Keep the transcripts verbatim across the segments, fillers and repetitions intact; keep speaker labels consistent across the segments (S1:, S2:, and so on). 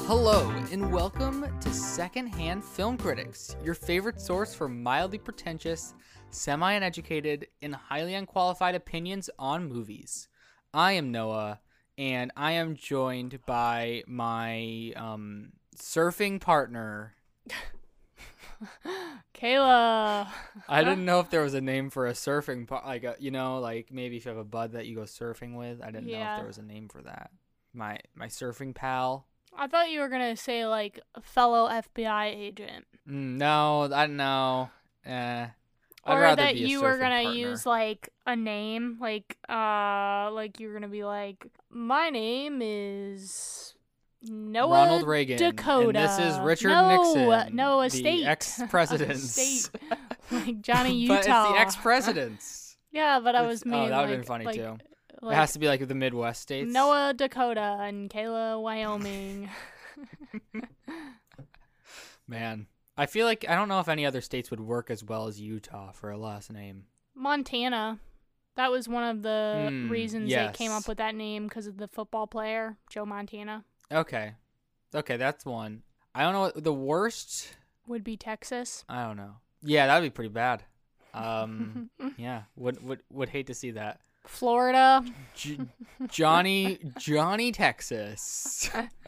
S1: Hello, and welcome to Secondhand Film Critics, your favorite source for mildly pretentious, semi-uneducated, and highly unqualified opinions on movies. I am Noah, and I am joined by my um, surfing partner,
S2: Kayla.
S1: I didn't know if there was a name for a surfing, par- like a, you know, like maybe if you have a bud that you go surfing with. I didn't know
S2: Yeah.
S1: if there was a name for that. My my surfing pal.
S2: I thought you were gonna say like a fellow F B I agent,
S1: Mm, no, I don't know. Eh, I'd
S2: or
S1: rather
S2: that
S1: be a
S2: you were
S1: surfing
S2: gonna
S1: partner.
S2: use like a name, like uh, like you were gonna be like, my name is Noah
S1: Ronald Reagan,
S2: Dakota.
S1: and this is Richard
S2: no,
S1: Nixon,
S2: no, a
S1: the
S2: state,
S1: ex-presidents.
S2: A state, like Johnny
S1: But
S2: Utah.
S1: it's the ex-presidents.
S2: Yeah, but I
S1: It's-
S2: was
S1: oh,
S2: meaning
S1: that would've
S2: like,
S1: been funny
S2: like,
S1: too.
S2: like
S1: It has to be like the Midwest states.
S2: Noah Dakota and Kayla Wyoming.
S1: Man, I feel like I don't know if any other states would work as well as Utah for a last name.
S2: Montana. That was one of the
S1: Mm,
S2: reasons
S1: yes.
S2: they came up with that name, because of the football player, Joe Montana.
S1: Okay, okay, that's one. I don't know what the worst.
S2: Would be Texas.
S1: I don't know. Yeah, that'd be pretty bad. Um, yeah, would would would hate to see that.
S2: Florida.
S1: J- Johnny Johnny Texas.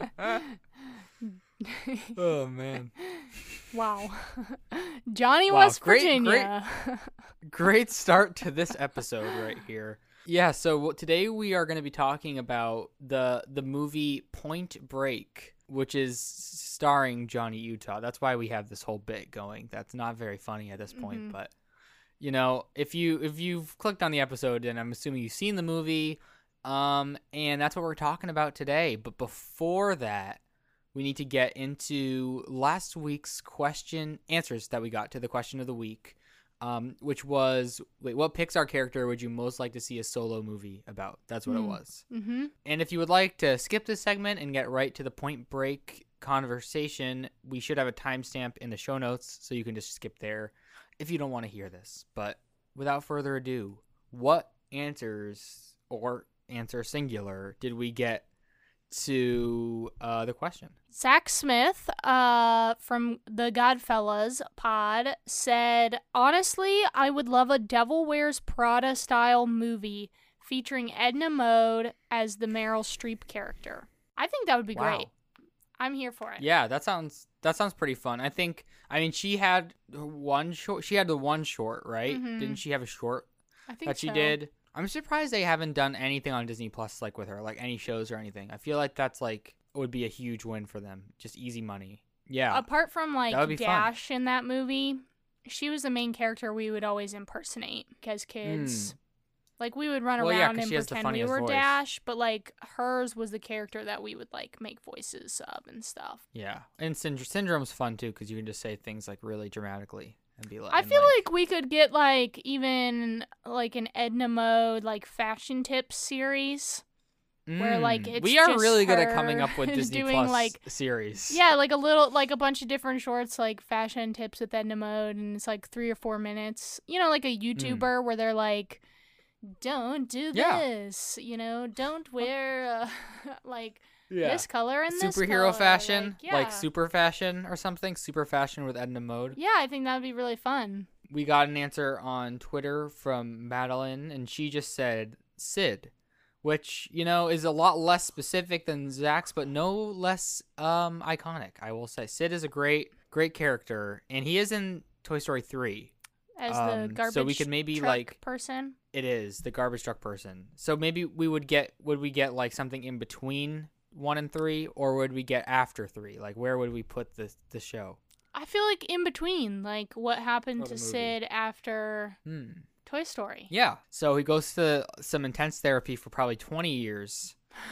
S1: Oh man.
S2: Wow. Johnny
S1: Wow,
S2: West
S1: great-
S2: Virginia.
S1: Great start to this episode right here. Yeah, so w- today we are going to be talking about the the movie Point Break, which is starring Johnny Utah. That's why we have this whole bit going. That's not very funny at this point,
S2: Mhm.
S1: but you know, if you if you've clicked on the episode, then I'm assuming you've seen the movie, um, and that's what we're talking about today. But before that, we need to get into last week's question answers that we got to the question of the week, um, which was, wait, what Pixar character would you most like to see a solo movie about? That's what
S2: Hmm.
S1: it was.
S2: Mm-hmm.
S1: And if you would like to skip this segment and get right to the Point Break conversation, we should have a timestamp in the show notes, so you can just skip there if you don't want to hear this. But without further ado, what answers, or answer singular, did we get to uh, the question?
S2: Zach Smith uh, from the Godfellas pod said, honestly, I would love a Devil Wears Prada style movie featuring Edna Mode as the Meryl Streep character. I think that would be
S1: Wow.
S2: great. I'm here for it.
S1: Yeah, that sounds that sounds pretty fun. I think. I mean, she had one short. She had the one short, right?
S2: Mhm.
S1: Didn't she have a short
S2: I think
S1: that she
S2: so.
S1: did? I'm surprised they haven't done anything on Disney Plus like with her, like any shows or anything. I feel like that's like would be a huge win for them. Just easy money. Yeah.
S2: Apart from
S1: That would
S2: like
S1: be fun.
S2: Dash in that movie, she was the main character we would always impersonate as kids. Like we would run
S1: Well, yeah,
S2: around
S1: 'cause
S2: and
S1: she has the
S2: pretend we
S1: funniest
S2: were
S1: voice.
S2: Dash, but like hers was the character that we would like make voices of and stuff.
S1: Yeah, and Synd- Syndrome's fun too because you can just say things like really dramatically and be like.
S2: I
S1: and,
S2: feel like we could get like even like an Edna Mode like fashion tips series. where, like,
S1: Mm,
S2: it's
S1: we are
S2: just
S1: really good at coming
S2: her
S1: up with Disney
S2: doing,
S1: Plus
S2: like-
S1: series.
S2: Yeah, like a little, like a bunch of different shorts, like fashion tips with Edna Mode, and it's like three or four minutes. You know, like a YouTuber where they're like, "Don't do
S1: Yeah.
S2: this," you know, "Don't wear uh, like
S1: yeah.
S2: this color and this
S1: Superhero
S2: color."
S1: fashion,
S2: like,
S1: like
S2: yeah.
S1: super fashion or something. Super fashion with Edna Mode.
S2: Yeah, I think that would be really fun.
S1: We got an answer on Twitter from Madeline, and she just said Sid, which, you know, is a lot less specific than Zach's, but no less um, iconic, I will say. Sid is a great, great character, and he is in Toy Story three.
S2: As
S1: Um,
S2: the
S1: so
S2: garbage
S1: we could maybe,
S2: truck
S1: like-
S2: person.
S1: It is the garbage truck person. So maybe we would get, would we get like something in between one and three, or would we get after three? Like, where would we put the the show?
S2: I feel like in between, like what happened
S1: Oh,
S2: to
S1: the movie.
S2: Sid after
S1: Hmm.
S2: Toy Story.
S1: Yeah. So he goes to some intense therapy for probably twenty years.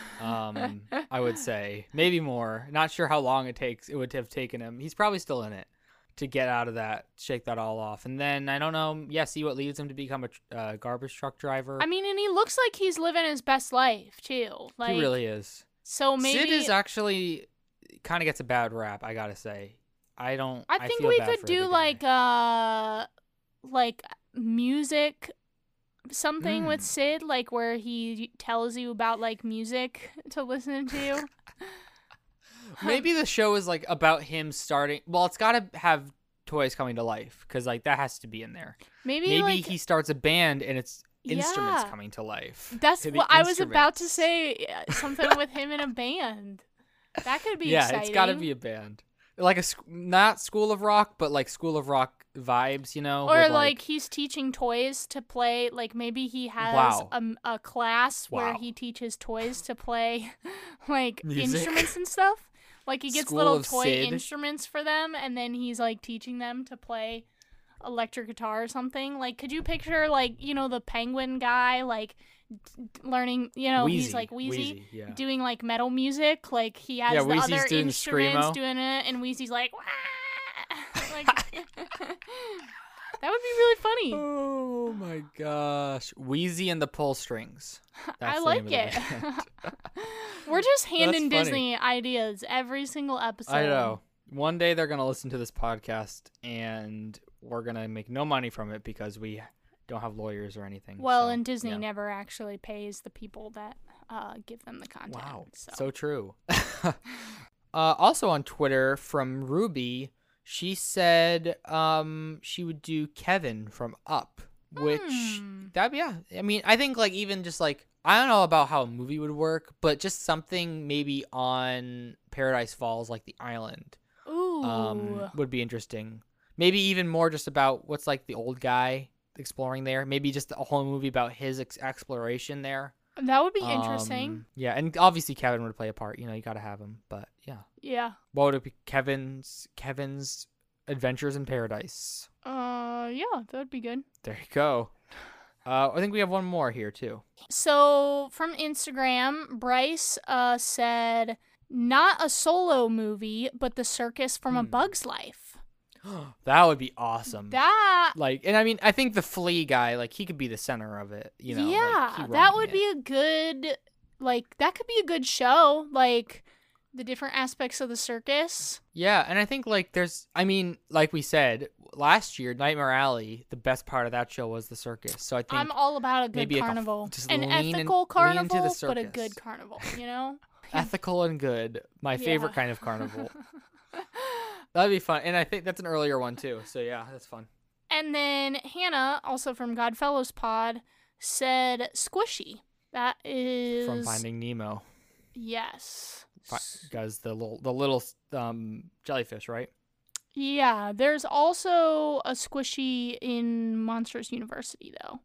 S1: Um, I would say maybe more. Not sure how long it takes. It would have taken him. He's probably still in it to get out of that, shake that all off, and then I don't know. Yeah, see what leads him to become a tr- uh, garbage truck driver.
S2: I mean, and he looks like he's living his best life too. Like,
S1: he really is.
S2: so maybe
S1: Sid is actually kind of gets a bad rap. I gotta say. I don't.
S2: I think
S1: feel
S2: we
S1: bad
S2: could
S1: for
S2: do
S1: the guy.
S2: like uh like music something with
S1: Mm.
S2: Sid, like where he tells you about like music to listen to.
S1: Maybe the show is like about him starting. Well, it's got to have toys coming to life because like that has to be in there.
S2: Maybe
S1: Maybe
S2: like,
S1: he starts a band and it's instruments
S2: Yeah.
S1: coming to life.
S2: That's
S1: To the
S2: what I was about to
S1: instruments.
S2: say. uh, Something with him in a band. That could be
S1: Yeah,
S2: exciting.
S1: it's got to be a band. Like a sc- not School of Rock, but like School of Rock vibes, you know?
S2: Or
S1: with,
S2: like he's teaching toys to play. Like maybe he has
S1: Wow.
S2: a, a class where
S1: Wow.
S2: he teaches toys to play like
S1: Music.
S2: instruments and stuff. Like he gets
S1: School
S2: little
S1: of
S2: toy
S1: Sid.
S2: instruments for them, and then he's like teaching them to play electric guitar or something. Like, could you picture like you know the penguin guy like d- learning? You know,
S1: Wheezy.
S2: he's like Wheezy.
S1: Wheezy, yeah.
S2: Doing like metal music, like he has
S1: Yeah,
S2: the
S1: Wheezy's
S2: other
S1: doing the
S2: instruments
S1: screamo.
S2: doing it, and Wheezy's like, Wah! like that would be really funny.
S1: Oh my gosh. Wheezy and the Pull Strings. That's
S2: I
S1: the
S2: like
S1: name
S2: it.
S1: of the band.
S2: We're just handing
S1: funny.
S2: Disney ideas every single episode.
S1: I know. One day they're going to listen to this podcast and we're going to make no money from it because we don't have lawyers or anything.
S2: Well,
S1: so,
S2: and Disney
S1: yeah.
S2: never actually pays the people that uh, give them the content.
S1: Wow.
S2: So.
S1: So true. uh, also on Twitter from Ruby, she said um, she would do Kevin from Up, which
S2: Hmm.
S1: that yeah. I mean, I think like even just like I don't know about how a movie would work, but just something maybe on Paradise Falls, like the island,
S2: Ooh.
S1: um, would be interesting. Maybe even more just about what's like the old guy exploring there. Maybe just a whole movie about his ex- exploration there.
S2: that would be interesting.
S1: Um, yeah, and obviously Kevin would play a part. You know, you got to have him. But yeah,
S2: Yeah.
S1: what would it be? Kevin's Kevin's Adventures in Paradise.
S2: Uh, yeah, that would be good.
S1: There you go. Uh, I think we have one more here too.
S2: So from Instagram, Bryce uh said not a solo movie, but the circus from A
S1: Hmm.
S2: Bug's Life.
S1: That would be awesome.
S2: That
S1: like, and I mean, I think the flea guy, like, he could be the center of it. You know,
S2: yeah,
S1: like, he
S2: that
S1: running
S2: would
S1: it.
S2: be a good like that could be a good show. Like the different aspects of the circus.
S1: Yeah, and I think like there's, I mean, like we said last year, Nightmare Alley. The best part of that show was the circus. So I think
S2: I'm all about a good
S1: maybe, like, a f-
S2: carnival,
S1: just
S2: an
S1: lean in-
S2: ethical
S1: lean into the
S2: carnival, but a
S1: circus.
S2: good carnival. You know.
S1: ethical and good, my favorite
S2: Yeah.
S1: kind of carnival. That'd be fun, and I think that's an earlier one too. So yeah, that's fun.
S2: And then Hannah, also from Godfellows Pod, said Squishy. That is
S1: From Finding Nemo,
S2: yes.
S1: because the little the little um jellyfish, right?
S2: Yeah, there's also a Squishy in Monsters University though.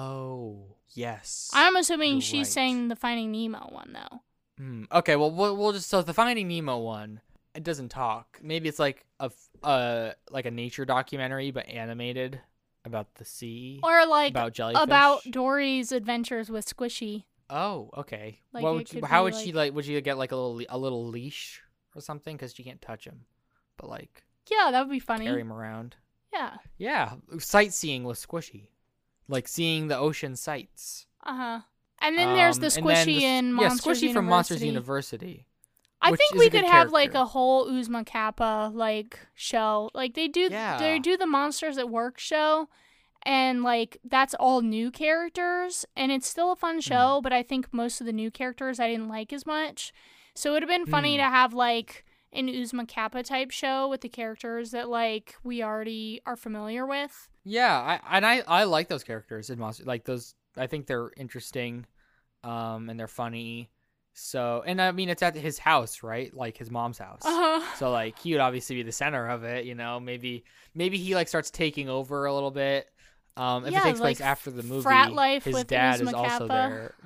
S1: Oh yes.
S2: I'm assuming
S1: You're
S2: she's
S1: right.
S2: saying the Finding Nemo one though.
S1: Hmm. Okay, well, we'll we'll just so the Finding Nemo one. It doesn't talk. Maybe it's like a f- uh like a nature documentary, but animated about the sea,
S2: Or like
S1: about jellyfish.
S2: about Dory's adventures with Squishy.
S1: Oh, okay.
S2: Like,
S1: what
S2: it
S1: would you,
S2: could
S1: how
S2: be,
S1: would she
S2: like-
S1: like? Would you get like a little le- a little leash or something? Because she can't touch him, but like
S2: Yeah, that would be funny.
S1: carry him around.
S2: Yeah.
S1: Yeah, sightseeing with Squishy, like seeing the ocean sights.
S2: Uh huh. And then there's the
S1: Um, and then
S2: Squishy
S1: the s-
S2: in
S1: yeah,
S2: Monsters
S1: Squishy from Monsters
S2: University.
S1: University.
S2: I
S1: which
S2: think
S1: is
S2: we
S1: a good
S2: could have like
S1: character.
S2: a whole Uzma Kappa like show. Like they do
S1: Yeah.
S2: they do the Monsters at Work show, and like that's all new characters, and it's still a
S1: Hmm.
S2: fun show, but I think most of the new characters I didn't like as much. So it would have been funny
S1: Hmm.
S2: to have like an Uzma Kappa type show with the characters that like we already are familiar with.
S1: Yeah, I and I I like those characters in Monsters. Like those, I think they're interesting, um, and they're funny. So, and I mean, it's at his house, right? Like his mom's house.
S2: Uh-huh.
S1: So like he would obviously be the center of it, you know. Maybe maybe he like starts taking over a little bit. Um, if
S2: Yeah,
S1: it takes place
S2: like
S1: after the movie,
S2: frat life
S1: his
S2: with
S1: dad
S2: Uzma
S1: is also
S2: Kappa.
S1: there.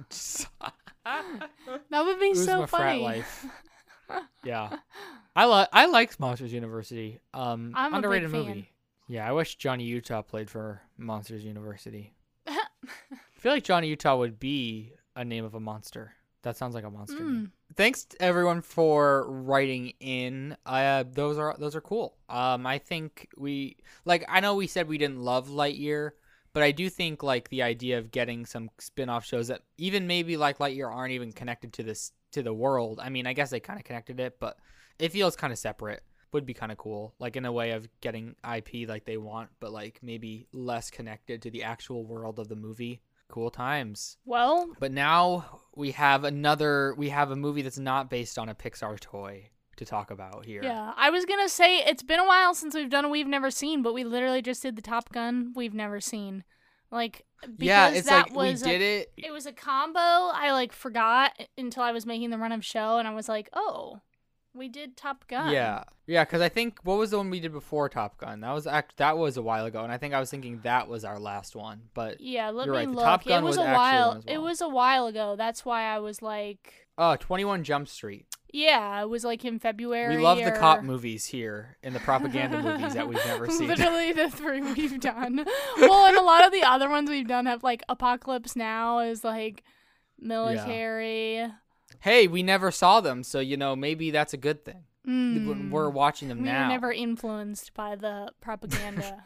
S2: That would be so
S1: Uzma frat
S2: funny.
S1: life. Yeah, I like I like Monsters University. Um,
S2: I'm a big
S1: underrated
S2: fan.
S1: movie. Yeah, I wish Johnny Utah played for Monsters University. I feel like Johnny Utah would be a name of a monster. That sounds like a monster. name.
S2: Mm.
S1: Thanks to everyone for writing in. Uh, those are those are cool. Um, I think we like. I know we said we didn't love Lightyear, but I do think like the idea of getting some spin-off shows that even maybe like Lightyear aren't even connected to this to the world. I mean, I guess they kind of connected it, but it feels kind of separate. Would be kind of cool, like in a way of getting I P like they want, but like maybe less connected to the actual world of the movie. Cool times.
S2: Well,
S1: But now we have another, we have a movie that's not based on a Pixar toy to talk about here.
S2: Yeah, I was gonna say it's been a while since we've done a We've Never Seen, but we literally just did the Top Gun We've Never Seen. Like, because
S1: yeah, it's
S2: that
S1: like
S2: was
S1: we did
S2: a,
S1: it.
S2: It was a combo. I like forgot until I was making the run of show, and I was like, oh, we did Top Gun.
S1: Yeah, yeah, because I think what was the one we did before Top Gun? That was act that was a while ago, and I think I was thinking that was our last one. But
S2: yeah, let
S1: you're
S2: me
S1: right. The
S2: look.
S1: Top Gun
S2: it was,
S1: was
S2: a
S1: actually
S2: while.
S1: one as well.
S2: It was a while ago. That's why I was like,
S1: oh, twenty-one Jump Street.
S2: yeah, it was like in February.
S1: We love
S2: or...
S1: the cop movies here and the propaganda movies that we've never seen.
S2: Literally the three we've done. Well, and a lot of the other ones we've done have like Apocalypse Now is like military.
S1: Yeah. Hey, we never saw them, so you know maybe that's a good thing.
S2: Mm.
S1: We're watching them
S2: we
S1: now.
S2: were never influenced by the propaganda.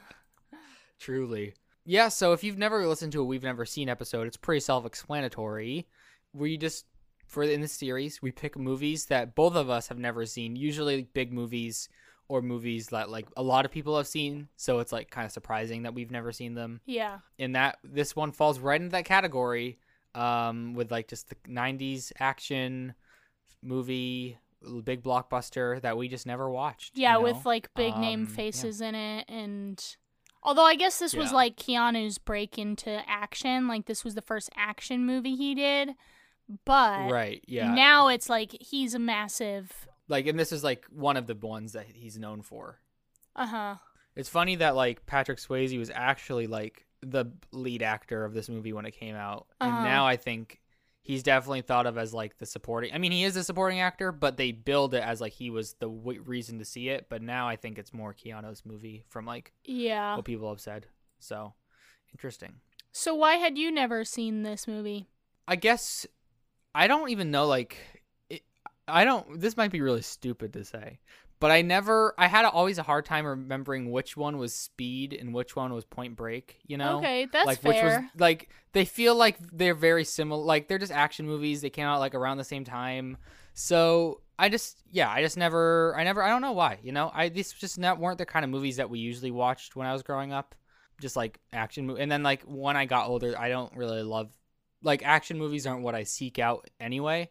S1: Truly. Yeah, so if you've never listened to a We've Never Seen episode, it's pretty self-explanatory. We just, for in this series, we pick movies that both of us have never seen, usually big movies or movies that like a lot of people have seen, so it's like kind of surprising that we've never seen them.
S2: Yeah.
S1: And that this one falls right into that category um, with like just the nineties action movie, big blockbuster that we just never watched.
S2: Yeah,
S1: you know?
S2: with like big name
S1: Um,
S2: faces in it, and although I guess this was
S1: Yeah.
S2: like Keanu's break into action, like this was the first action movie he did, but
S1: Right, yeah.
S2: now it's like he's a massive.
S1: Like, and this is like one of the ones that he's known for.
S2: Uh huh.
S1: It's funny that like Patrick Swayze was actually like the lead actor of this movie when it came out,
S2: Uh-huh.
S1: and now I think he's definitely thought of as like the supporting. I mean, he is a supporting actor, but they build it as like he was the w- reason to see it. But now I think it's more Keanu's movie from like
S2: Yeah.
S1: what people have said. So interesting.
S2: So why had you never seen this movie?
S1: I guess I don't even know. Like, it, I don't. This might be really stupid to say, but I never. I had always a hard time remembering which one was Speed and which one was Point Break. You know,
S2: Okay, that's
S1: like
S2: fair.
S1: which was like they feel like they're very similar. Like they're just action movies. They came out like around the same time. So I just yeah, I just never. I never. I don't know why. You know, I these just not weren't the kind of movies that we usually watched when I was growing up. Just like action movie. And then like when I got older, I don't really love like action movies aren't what I seek out anyway.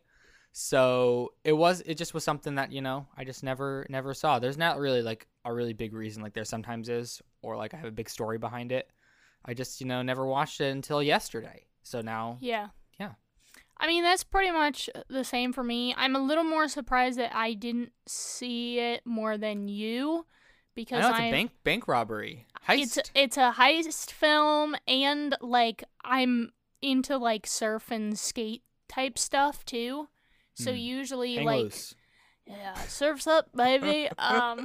S1: So it was it just was something that, you know, I just never never saw. There's not really like a really big reason like there sometimes is, or like I have a big story behind it. I just, you know, never watched it until yesterday. So now
S2: Yeah.
S1: Yeah.
S2: I mean, that's pretty much the same for me. I'm a little more surprised that I didn't see it more than you, because
S1: I know it's
S2: I'm,
S1: a bank bank robbery. Heist.
S2: It's it's a heist film, and like I'm into like surf and skate type stuff too. So
S1: Hmm.
S2: usually
S1: Hang
S2: like
S1: loose.
S2: yeah, surfs up, baby. um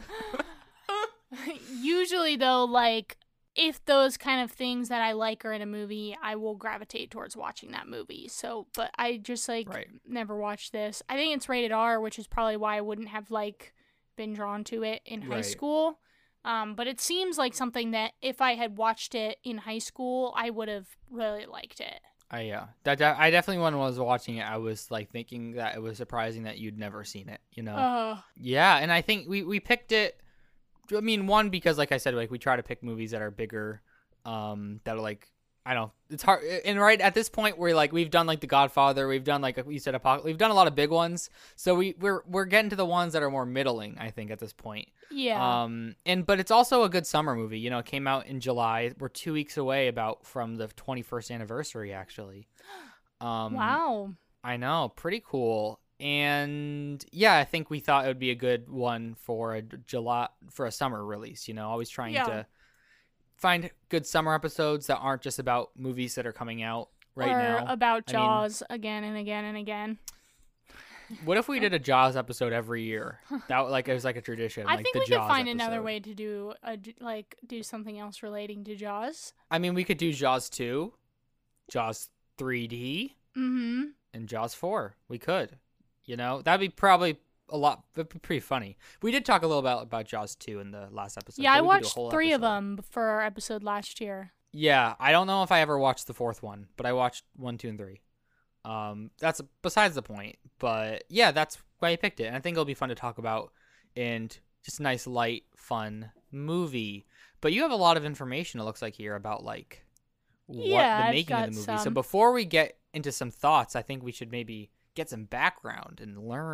S2: usually though, like if those kind of things that I like are in a movie, I will gravitate towards watching that movie. So, but I just like
S1: Right.
S2: never watched this. I think it's rated R, which is probably why I wouldn't have like been drawn to it in high
S1: Right.
S2: school. Um, but it seems like something that if I had watched it in high school, I would have really liked it.
S1: I yeah. That, that I definitely when I was watching it, I was like thinking that it was surprising that you'd never seen it, you know.
S2: Uh,
S1: Yeah, and I think we, we picked it. I mean, one because like I said, like we try to pick movies that are bigger, um, that are like I don't. know. It's hard, and right at this point, we're like we've done like The Godfather, we've done like you said, Apocalypse, we've done a lot of big ones. So we we're we're getting to the ones that are more middling, I think, at this point.
S2: yeah.
S1: Um, and but it's also a good summer movie. You know, it came out in July. We're two weeks away about from the twenty-first anniversary, actually. Um,
S2: Wow.
S1: I know, pretty cool. And yeah, I think we thought it would be a good one for a July for a summer release. You know, always trying
S2: Yeah.
S1: to find good summer episodes that aren't just about movies that are coming out right
S2: or
S1: now.
S2: about
S1: I mean-
S2: Jaws again and again and again.
S1: What if we did a Jaws episode every year? That like it was like a tradition.
S2: I
S1: like
S2: think
S1: the
S2: we
S1: Jaws
S2: could find another
S1: episode.
S2: way to do a, like do something else relating to Jaws.
S1: I mean, we could do Jaws two, Jaws three D,
S2: Mm-hmm.
S1: and Jaws four. We could. You know, that'd be probably a lot. That'd be pretty funny. We did talk a little about about Jaws two in the last episode.
S2: Yeah,
S1: but
S2: I
S1: we could do a
S2: watched
S1: whole
S2: three of
S1: episode.
S2: them for our episode last year.
S1: Yeah, I don't know if I ever watched the fourth one, but I watched one, two, and three. Um, that's besides the point. But yeah, that's why I picked it, and I think it'll be fun to talk about, and just a nice, light, fun movie. But you have a lot of information. It looks like here about like what
S2: Yeah,
S1: the
S2: I've
S1: making of
S2: got
S1: the movie. So
S2: some.
S1: before we get into some thoughts, I think we should maybe get some background and learn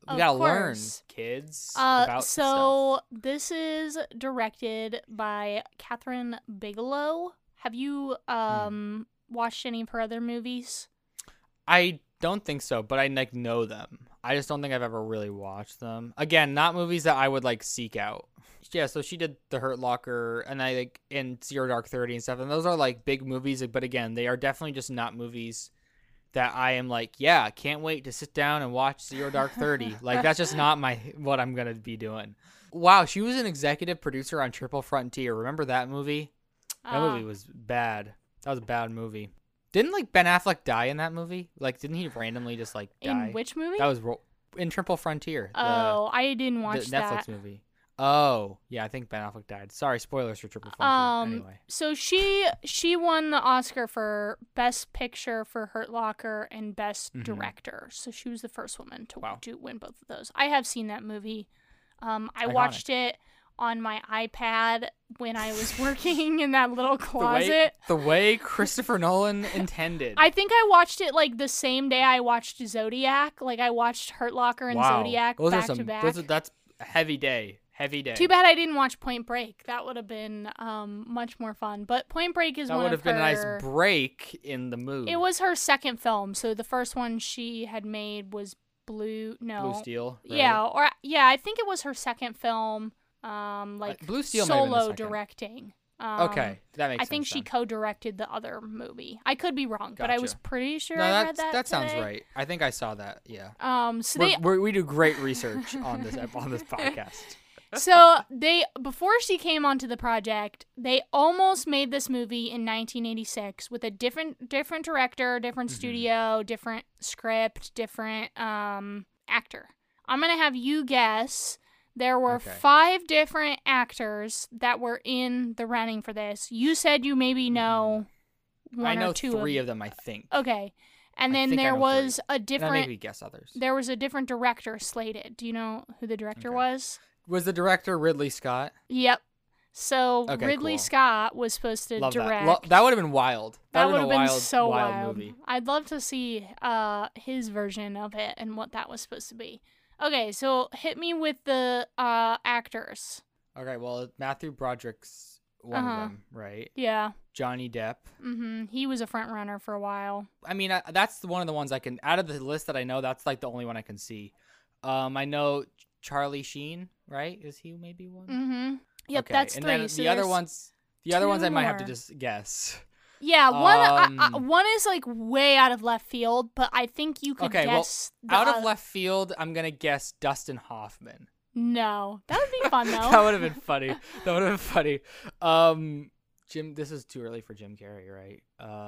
S1: We
S2: Of
S1: gotta learn,
S2: course.
S1: kids.
S2: Uh,
S1: about
S2: so
S1: stuff.
S2: this is directed by Catherine Bigelow. Have you um watched any of her other movies?
S1: I don't think so, but I like know them. I just don't think I've ever really watched them. Again, not movies that I would like seek out. Yeah, so she did The Hurt Locker and I like in Zero Dark Thirty and stuff, and those are like big movies. But again, they are definitely just not movies that I am like, yeah, can't wait to sit down and watch Zero Dark Thirty. Like that's just not my what I'm gonna be doing. Wow, she was an executive producer on Triple Frontier. Remember that movie? That
S2: Uh,
S1: movie was bad. That was a bad movie. Didn't like Ben Affleck die in that movie? Like, didn't he randomly just like die?
S2: in which movie?
S1: That was ro- in Triple Frontier. The,
S2: oh, I didn't watch
S1: the Netflix
S2: that.
S1: movie. Oh, yeah, I think Ben Affleck died. Sorry, spoilers for Triple Frontier.
S2: Um,
S1: anyway,
S2: so she she won the Oscar for Best Picture for Hurt Locker and Best
S1: Mhm.
S2: Director. So she was the first woman to
S1: Wow.
S2: to win both of those. I have seen that movie. Um, I
S1: Iconic.
S2: watched it on my iPad when I was working in that little
S1: the way
S2: closet.
S1: the way Christopher Nolan intended.
S2: I think I watched it like the same day I watched Zodiac. Like I watched Hurt Locker and
S1: wow.
S2: Zodiac
S1: those
S2: back
S1: are some,
S2: to back.
S1: Those are, that's a heavy day. Heavy day.
S2: Too bad I didn't watch Point Break. That would have been um, much more fun. But Point Break is
S1: That
S2: one
S1: would
S2: of
S1: have been
S2: her...
S1: a nice break in the mood.
S2: It was her second film. So the first one she had made was Blue... No.
S1: Blue Steel. Right?
S2: Yeah, or yeah, I think it was her second film. Um, like
S1: Uh, Blue Steel might have been the
S2: solo
S1: second.
S2: directing. Um,
S1: Okay, that makes
S2: I
S1: sense.
S2: think she
S1: then.
S2: co-directed the other movie. I could be wrong, but I was
S1: Gotcha.
S2: pretty sure
S1: No,
S2: I
S1: that's,
S2: read that.
S1: that sounds
S2: today.
S1: right. I think I saw that. Yeah.
S2: Um, so
S1: We're,
S2: they
S1: we're, we do great research on this on this podcast.
S2: so they before she came onto the project, they almost made this movie in nineteen eighty-six with a different different director, different
S1: Mhm.
S2: studio, different script, different um actor. I'm going to have you guess. There were
S1: Okay.
S2: five different actors that were in the running for this. You said you maybe know one
S1: I know
S2: or two
S1: three
S2: of,
S1: of them. I think.
S2: Okay. And
S1: I
S2: then
S1: think I
S2: there
S1: know
S2: was
S1: three.
S2: a
S1: Now
S2: different
S1: maybe guess others.
S2: there was a different director slated. Do you know who the director
S1: Okay.
S2: was?
S1: Was the director Ridley Scott?
S2: Yep. So
S1: Okay,
S2: Ridley
S1: cool.
S2: Scott was supposed to
S1: Love
S2: direct.
S1: that. Lo- that would have been wild.
S2: That
S1: would
S2: would
S1: have
S2: have been
S1: wild,
S2: so
S1: wild,
S2: wild.
S1: movie.
S2: I'd love to see uh his version of it and what that was supposed to be. Okay, so hit me with the uh actors.
S1: Okay, well Matthew Broderick's one
S2: Uh-huh.
S1: of them, right?
S2: Yeah.
S1: Johnny Depp.
S2: Mhm. He was a front runner for a while.
S1: I mean, I, that's one of the ones I can out of the list that I know. That's like the only one I can see. Um, I know Charlie Sheen, right? Is he maybe one?
S2: Mhm. Yep,
S1: okay.
S2: that's
S1: and
S2: three.
S1: Then
S2: so
S1: the other
S2: there's-
S1: ones, the other ones
S2: two
S1: I might have to
S2: more.
S1: just guess.
S2: Yeah, one
S1: Um,
S2: uh, uh, one is like way out of left field, but I think you could
S1: Okay, well,
S2: guess the
S1: Out
S2: oth-
S1: of left field, I'm gonna guess Dustin Hoffman.
S2: No. That would be fun though.
S1: That would have been funny. That would have been funny. Um, Jim, this is too early for Jim Carrey, right?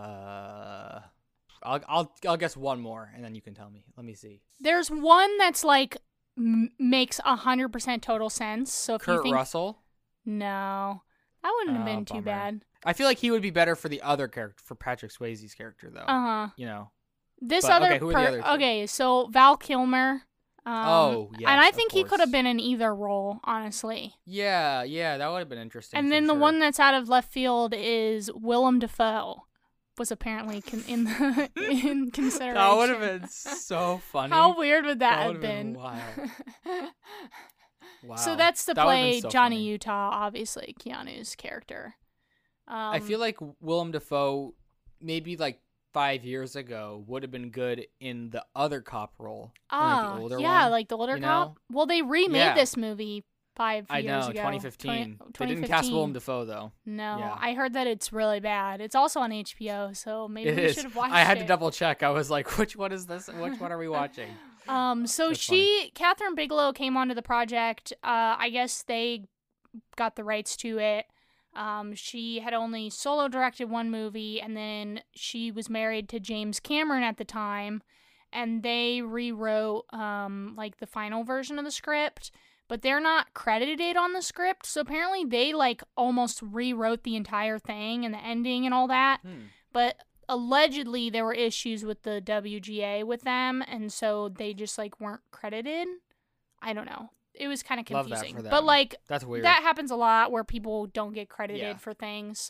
S1: Uh, I'll I'll I'll guess one more, and then you can tell me. Let me see.
S2: There's one that's like m- makes a hundred percent total sense. So if you
S1: Kurt
S2: think
S1: Russell.
S2: no, that wouldn't have
S1: Oh,
S2: been too
S1: bummer.
S2: bad.
S1: I feel like he would be better for the other character, for Patrick Swayze's character, though.
S2: Uh huh.
S1: You know.
S2: This
S1: But,
S2: other,
S1: okay, who are the
S2: per-
S1: other two?
S2: okay, so Val Kilmer. Um,
S1: Oh, yes,
S2: and I
S1: of
S2: think he could
S1: course.
S2: have been in either role, honestly.
S1: Yeah, yeah, that would have been interesting.
S2: And
S1: for
S2: then the
S1: sure.
S2: one that's out of left field is Willem Dafoe. Was apparently con- in the in consideration.
S1: That would have been so funny.
S2: How weird would that,
S1: That
S2: have
S1: would've been
S2: been?
S1: wild. Wow.
S2: So that's to
S1: That would've been
S2: play
S1: so
S2: Johnny
S1: funny.
S2: Utah, obviously Keanu's character. Um,
S1: I feel like Willem Dafoe, maybe like five years ago, would have been good in the other cop role. in, like,
S2: ah,
S1: the older
S2: yeah,
S1: one,
S2: like the older
S1: you
S2: cop.
S1: know?
S2: Well, they remade
S1: Yeah.
S2: this movie five
S1: I
S2: years
S1: know,
S2: ago.
S1: twenty fifteen.
S2: Twenty-
S1: They didn't cast
S2: 2015.
S1: Willem Dafoe though.
S2: No,
S1: Yeah.
S2: I heard that it's really bad. It's also on H B O, so maybe
S1: It
S2: we
S1: is.
S2: should have watched
S1: I had
S2: it.
S1: to double check. I was like, which one is this? Which one are we watching?
S2: Um, so
S1: That's
S2: she, Catherine Bigelow, came onto the project. Uh, I guess they got the rights to it. Um, she had only solo directed one movie, and then she was married to James Cameron at the time, and they rewrote um like the final version of the script, but they're not credited on the script. So apparently they like almost rewrote the entire thing and the ending and all that.
S1: Hmm.
S2: But allegedly there were issues with the W G A with them, and so they just like weren't credited. I don't know. It was kind of
S1: Love that
S2: confusing.
S1: for
S2: But
S1: them.
S2: like
S1: That's weird.
S2: that happens a lot where people don't get credited
S1: Yeah.
S2: for things.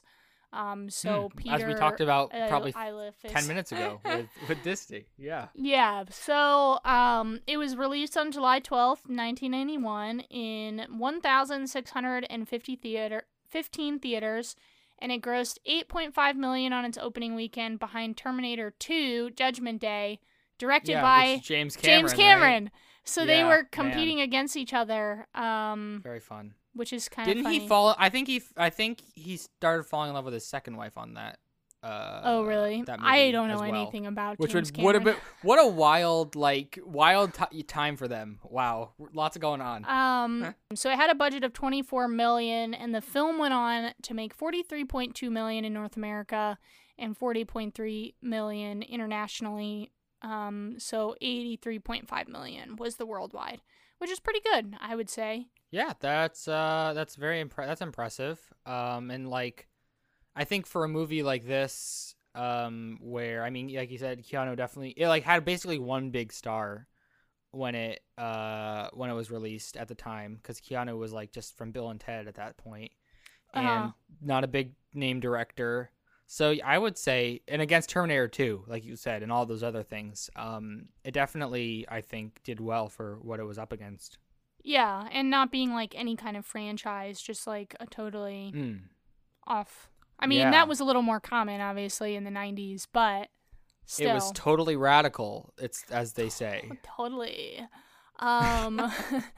S2: Um, so
S1: Hmm.
S2: Peter,
S1: As we talked about
S2: uh,
S1: probably
S2: Iliff is-
S1: ten minutes ago with, with Disney. Yeah.
S2: Yeah, so um, it was released on July twelfth, nineteen ninety-one in one thousand six hundred fifty theater, fifteen theaters, and it grossed eight point five million dollars on its opening weekend behind Terminator two, Judgment Day, directed
S1: Yeah,
S2: by
S1: which is James Cameron.
S2: James Cameron.
S1: Right?
S2: So they
S1: Yeah,
S2: were
S1: man.
S2: competing against each other, um,
S1: Very fun.
S2: which is kind
S1: Didn't
S2: of funny.
S1: he fall? I think he. I think he started falling in love with his second wife on that. Uh,
S2: Oh, really?
S1: that
S2: I
S1: movie
S2: don't know
S1: as well.
S2: anything about
S1: Which
S2: James
S1: would would have
S2: Cameron.
S1: been what a wild like wild t- time for them. Wow, lots going on.
S2: Um, so it had a budget of twenty-four million dollars, and the film went on to make forty-three point two million dollars in North America and forty point three million dollars internationally. Um, so eighty-three point five million dollars was the worldwide, which is pretty good, I would say.
S1: Yeah, that's uh that's very impre- that's impressive. Um, and like, I think for a movie like this, um, where I mean, like you said, Keanu definitely it like had basically one big star when it uh when it was released at the time, because Keanu was like just from Bill and Ted at that point, and
S2: Uh-huh.
S1: not a big name director. So I would say, and against Terminator two, like you said, and all those other things, um, it definitely I think did well for what it was up against.
S2: Yeah, and not being like any kind of franchise, just like a totally
S1: Mm.
S2: off. I mean,
S1: Yeah.
S2: that was a little more common, obviously, in the nineties, but still.
S1: It was totally radical. It's as they say.
S2: Totally. Um,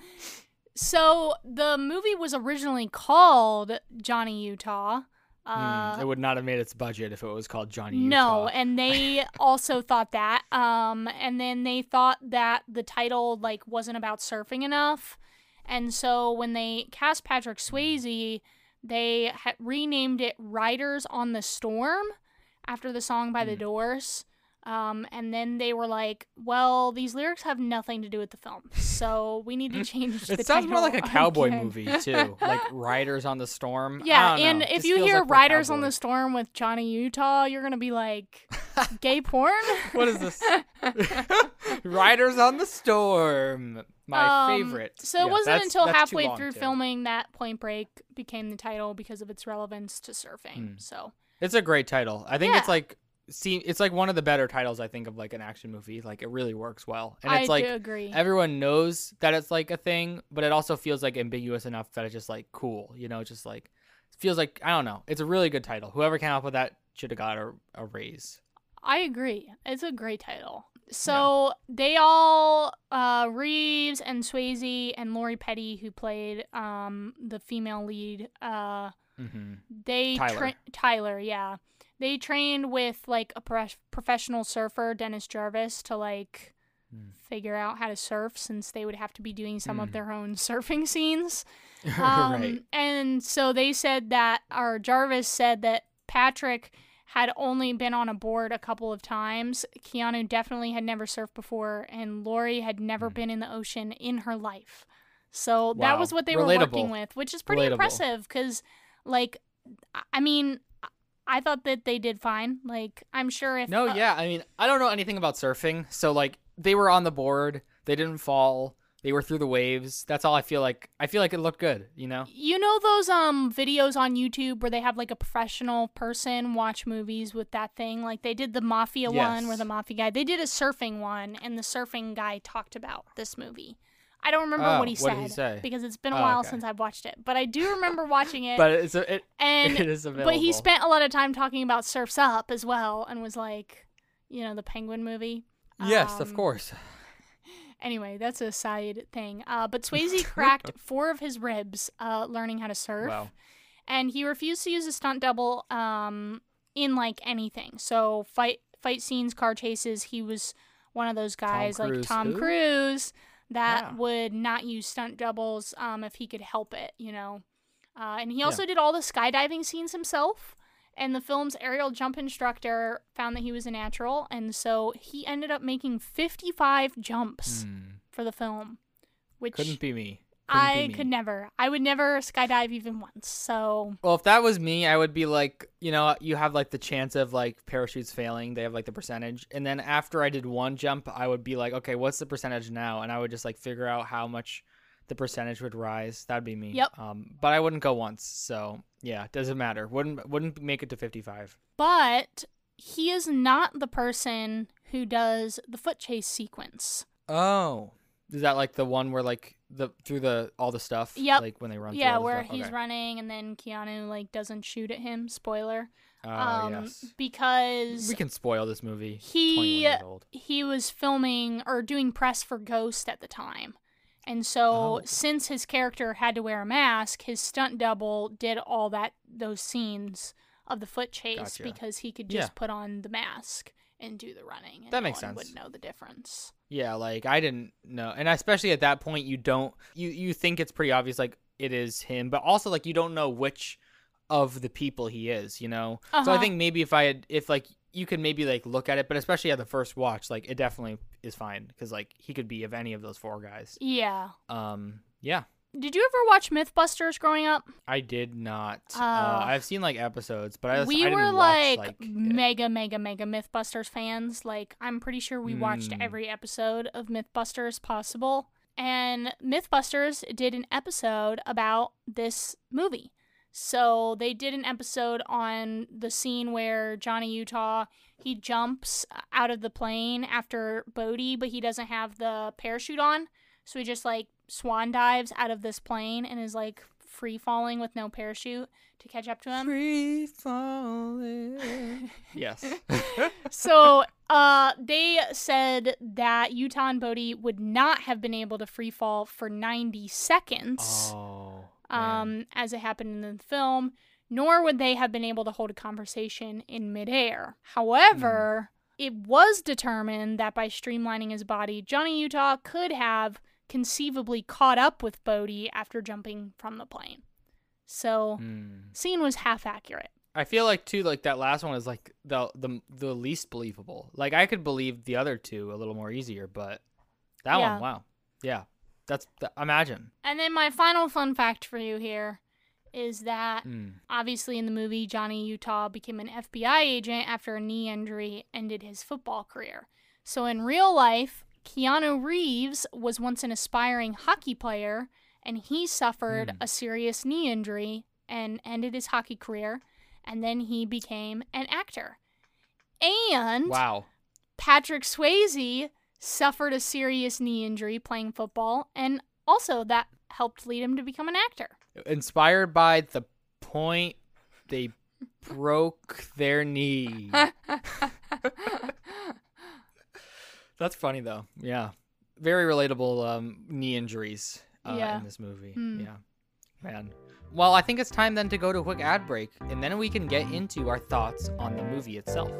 S2: so the movie was originally called Johnny Utah. Uh,
S1: Mm, it would not have made its budget if it was called Johnny
S2: no,
S1: Utah.
S2: and they also thought that. Um, and then they thought that the title like wasn't about surfing enough, and so when they cast Patrick Swayze, they ha- renamed it "Riders on the Storm" after the song by The
S1: Mm.
S2: Doors. Um, and then they were like, "Well, these lyrics have nothing to do with the film, so we need to change the
S1: It sounds more like a cowboy
S2: again."
S1: movie too, like Riders on the Storm.
S2: Yeah,
S1: I don't
S2: and
S1: know.
S2: if
S1: Just
S2: you
S1: feels
S2: hear
S1: like we're
S2: Riders on the
S1: cowboys.
S2: Storm with Johnny Utah, you're gonna be like, gay porn?
S1: What is this? Riders on the Storm, my
S2: Um,
S1: favorite.
S2: So it
S1: Yeah,
S2: wasn't
S1: that's-
S2: until
S1: that's too
S2: halfway
S1: long,
S2: through
S1: too.
S2: filming that Point Break became the title because of its relevance to surfing.
S1: Mm.
S2: So
S1: It's a great title. I think
S2: Yeah.
S1: it's like see, it's like one of the better titles I think of like an action movie. Like it really works well, and
S2: I
S1: it's like
S2: do agree.
S1: everyone knows that it's like a thing, but it also feels like ambiguous enough that it's just like cool, you know, just like it feels like I don't know. It's a really good title. Whoever came up with that should have got a, a raise.
S2: I agree. It's a great title. So they all, uh, Reeves and Swayze and Lori Petty, who played um, the female lead, uh,
S1: Mm-hmm.
S2: they
S1: Tyler.
S2: tra- Tyler, yeah, they trained with like a pro- professional surfer, Dennis Jarvis, to like
S1: Mm.
S2: figure out how to surf, since they would have to be doing some of
S1: Mm.
S2: their own surfing scenes. Um,
S1: right.
S2: And so they said that, or Jarvis said that Patrick had only been on a board a couple of times. Keanu definitely had never surfed before, and Lori had never
S1: Mm.
S2: been in the ocean in her life. So that
S1: Wow.
S2: was what they were
S1: Relatable.
S2: working with, which is pretty
S1: Relatable.
S2: impressive because, like, I- I mean, I thought that they did fine. Like, I'm sure if.
S1: No,
S2: uh,
S1: yeah. I mean, I don't know anything about surfing, so like they were on the board, they didn't fall, they were through the waves. That's all I feel like. I feel like it looked good, you know.
S2: You know those um videos on YouTube where they have like a professional person watch movies with that thing? Like they did the mafia one where
S1: Yes.
S2: the mafia guy, they did a surfing one and the surfing guy talked about this movie. I don't remember
S1: Oh,
S2: what he
S1: what
S2: said
S1: did he say?
S2: because it's been a
S1: Oh,
S2: while
S1: okay.
S2: since I've watched it, but I do remember watching it.
S1: But it's a, it
S2: and
S1: it is available.
S2: but he spent a lot of time talking about Surf's Up as well and was like, you know, the Penguin movie.
S1: Yes, of
S2: Um,
S1: course.
S2: Anyway, that's a side thing. Uh, but Swayze cracked four of his ribs uh, learning how to surf.
S1: Wow.
S2: And he refused to use a stunt double um, in like anything. So fight fight scenes, car chases, he was one of those guys like
S1: Cruise.
S2: Tom
S1: Who?
S2: Cruise that
S1: Yeah.
S2: would not use stunt doubles um, if he could help it, you know. Uh, and he also did all the skydiving scenes himself. And the film's aerial jump instructor found that he was a natural, and so he ended up making fifty-five jumps
S1: Hmm.
S2: for the film, which
S1: Couldn't be me. Couldn't
S2: I
S1: be me.
S2: could never. I would never skydive even once. So
S1: Well, if that was me, I would be like, you know, you have like the chance of like parachutes failing. They have like the percentage. And then after I did one jump, I would be like, okay, what's the percentage now? And I would just like figure out how much the percentage would rise. That'd be me.
S2: Yep.
S1: Um, but I wouldn't go once, so yeah, doesn't matter. Wouldn't wouldn't make it to fifty-five.
S2: But he is not the person who does the foot chase sequence.
S1: Oh, is that like the one where like the through the all the stuff?
S2: Yep.
S1: Like when they run.
S2: Yeah,
S1: through all the
S2: where
S1: stuff?
S2: he's
S1: Okay.
S2: running and then Keanu like doesn't shoot at him. Spoiler.
S1: Oh
S2: um,
S1: yes.
S2: Because
S1: We can spoil this movie.
S2: he
S1: twenty-one years old.
S2: he was filming or doing press for Ghost at the time. And so
S1: Oh.
S2: since his character had to wear a mask, his stunt double did all that those scenes of the foot chase
S1: Gotcha.
S2: because he could just
S1: Yeah.
S2: put on the mask and do the running. And
S1: That
S2: no
S1: makes
S2: one
S1: sense.
S2: would know the difference.
S1: Yeah, like I didn't know, and especially at that point, you don't you you think it's pretty obvious, like it is him, but also like you don't know which of the people he is, you know. So I
S2: Uh-huh.
S1: think maybe if I had, if like you could maybe like look at it, but especially at the first watch, like it definitely is fine because like he could be of any of those four guys.
S2: Yeah.
S1: Um, yeah,
S2: Did you ever watch Mythbusters growing up?
S1: I did not.
S2: Oh.
S1: Uh, I've seen like episodes, but I,
S2: we
S1: I didn't
S2: were
S1: watch,
S2: like,
S1: like it.
S2: mega, mega, mega Mythbusters fans. Like, I'm pretty sure we watched
S1: Mm.
S2: every episode of Mythbusters possible. And Mythbusters did an episode about this movie. So they did an episode on the scene where Johnny Utah, he jumps out of the plane after Bodhi, but he doesn't have the parachute on. So he just like swan dives out of this plane and is like free falling with no parachute to catch up to him.
S1: Free falling. Yes.
S2: So uh, they said that Utah and Bodhi would not have been able to free fall for ninety seconds,
S1: Oh. man.
S2: um, as it happened in the film, nor would they have been able to hold a conversation in midair. However, it was determined that by streamlining his body, Johnny Utah could have conceivably caught up with Bodhi after jumping from the plane. So,
S1: Mm.
S2: scene was half accurate.
S1: I feel like too, like that last one is like the the the least believable. Like I could believe the other two a little more easier, but that
S2: Yeah.
S1: one, wow, yeah, that's th- imagine.
S2: And then my final fun fact for you here is that
S1: Mm.
S2: obviously in the movie, Johnny Utah became an F B I agent after a knee injury ended his football career. So in real life, Keanu Reeves was once an aspiring hockey player, and he suffered
S1: Mm.
S2: a serious knee injury and ended his hockey career, and then he became an actor. And
S1: Wow.
S2: Patrick Swayze suffered a serious knee injury playing football, and also that helped lead him to become an actor.
S1: Inspired by the point they broke their knee. That's funny though. Yeah, very relatable um, knee injuries uh,
S2: Yeah.
S1: in this movie.
S2: Hmm.
S1: Yeah, man. Well, I think it's time then to go to a quick ad break, and then we can get into our thoughts on the movie itself.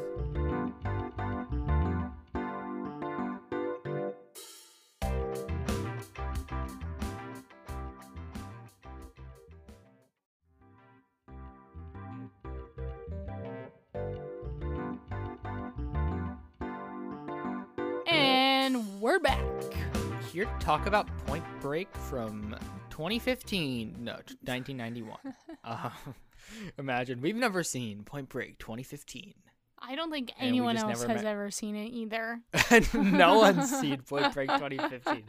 S2: And we're back.
S1: Here to talk about Point Break from twenty fifteen. No, t- nineteen ninety-one. uh, imagine we've never seen Point Break twenty fifteen.
S2: I don't think
S1: And we
S2: anyone
S1: just
S2: else
S1: never
S2: has
S1: met-
S2: ever seen it either.
S1: No one's seen Point Break twenty fifteen.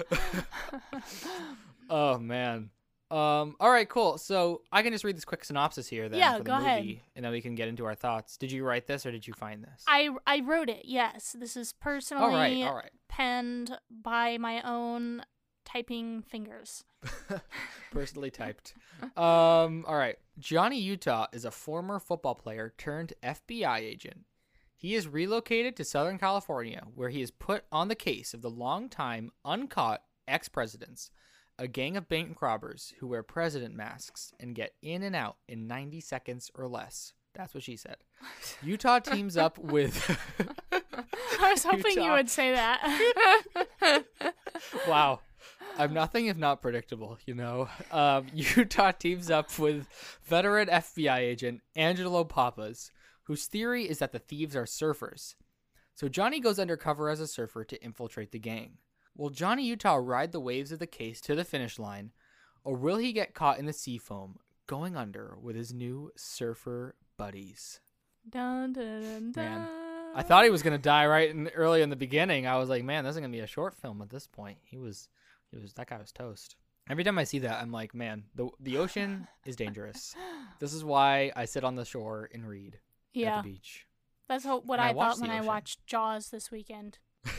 S1: Oh man. Um. All right. Cool. So I can just read this quick synopsis here then
S2: Yeah,
S1: for the
S2: go
S1: movie,
S2: ahead.
S1: and then we can get into our thoughts. Did you write this or did you find this?
S2: I, I wrote it, yes. This is personally
S1: all right. All right.
S2: penned by my own typing fingers.
S1: Personally typed. Um. All right. Johnny Utah is a former football player turned F B I agent. He is relocated to Southern California, where he is put on the case of the long-time uncaught ex-presidents, a gang of bank robbers who wear president masks and get in and out in ninety seconds or less. That's what she said. Utah teams up with...
S2: I was hoping you
S1: Utah.
S2: would say that.
S1: Wow. I'm nothing if not predictable, you know. Um, Utah teams up with veteran F B I agent Angelo Papas, whose theory is that the thieves are surfers. So Johnny goes undercover as a surfer to infiltrate the gang. Will Johnny Utah ride the waves of the case to the finish line, or will he get caught in the sea foam going under with his new surfer buddies?
S2: Dun, dun, dun, dun.
S1: Man, I thought he was gonna die right in, early in the beginning. I was like, man, this is gonna be a short film at this point. He was, he was that guy was toast. Every time I see that, I'm like, man, the the ocean is dangerous. This is why I sit on the shore and read
S2: Yeah.
S1: at the beach.
S2: That's ho- what
S1: And I
S2: I
S1: watch
S2: thought
S1: the
S2: when I
S1: ocean.
S2: watched Jaws this weekend.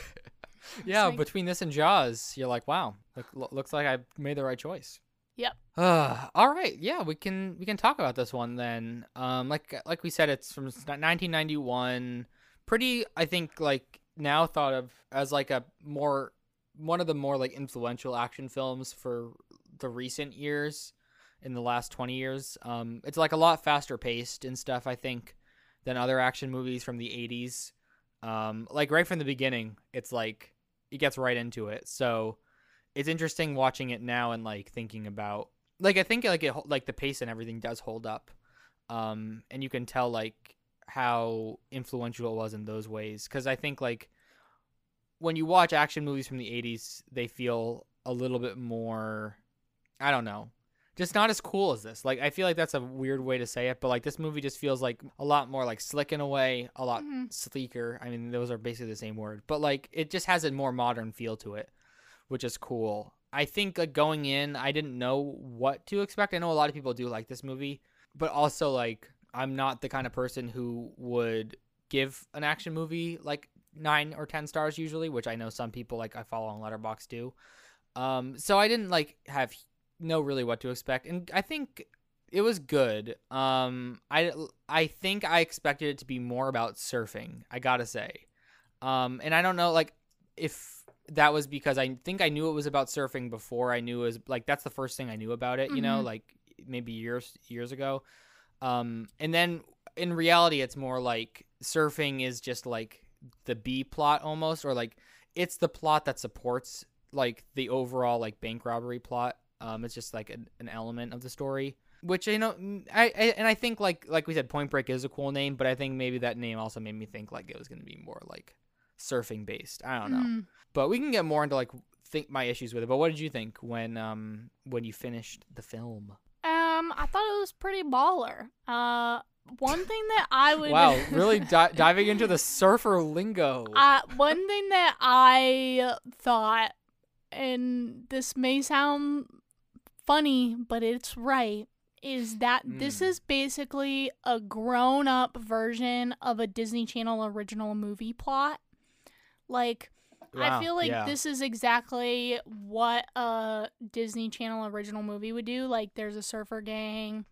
S1: Yeah,
S2: like-
S1: between this and Jaws, you're like, wow, look, lo- looks like I made the right choice.
S2: Yep.
S1: Uh, all right, yeah, we can we can talk about this one then. Um, like like we said, it's from nineteen ninety-one. Pretty, I think, like now thought of as like a more one of the more like influential action films for the recent years, in the last twenty years. Um, it's like a lot faster paced and stuff, I think, than other action movies from the eighties. Um, like right from the beginning, it's like it gets right into it. So it's interesting watching it now and like thinking about like I think like it like the pace and everything does hold up. Um, and you can tell like how influential it was in those ways, because I think like when you watch action movies from the eighties, they feel a little bit more, I don't know, just not as cool as this. Like, I feel like that's a weird way to say it, but like this movie just feels like a lot more like slick in a way, a lot
S2: Mhm.
S1: sleeker. I mean, those are basically the same word, but like it just has a more modern feel to it, which is cool. I think like going in, I didn't know what to expect. I know a lot of people do like this movie, but also like I'm not the kind of person who would give an action movie like nine or ten stars usually, which I know some people like I follow on Letterboxd do. Um, so I didn't like have know really what to expect, and I think it was good. Um, I I think I expected it to be more about surfing, I gotta say. Um, and I don't know like if that was because I think I knew it was about surfing before I knew it was like that's the first thing I knew about it, you know,
S2: Mhm.
S1: like maybe years years ago. Um, and then in reality, it's more like surfing is just like the B plot almost, or like it's the plot that supports like the overall like bank robbery plot. Um, it's just like an, an element of the story, which you know, I, I and I think like like we said, Point Break is a cool name, but I think maybe that name also made me think like it was gonna be more like surfing based. I don't know,
S2: Mhm.
S1: but we can get more into like think my issues with it. But what did you think when um when you finished the film?
S2: Um, I thought it was pretty baller. Uh, one thing that I would
S1: Wow, really di- diving into the surfer lingo.
S2: Uh, one thing that I thought, and this may sound funny, but it's right, is that this
S1: Mm.
S2: is basically a grown-up version of a Disney Channel original movie plot. Like, I
S1: Wow,
S2: feel like
S1: yeah.
S2: this is exactly what a Disney Channel original movie would do. Like, there's a surfer gang.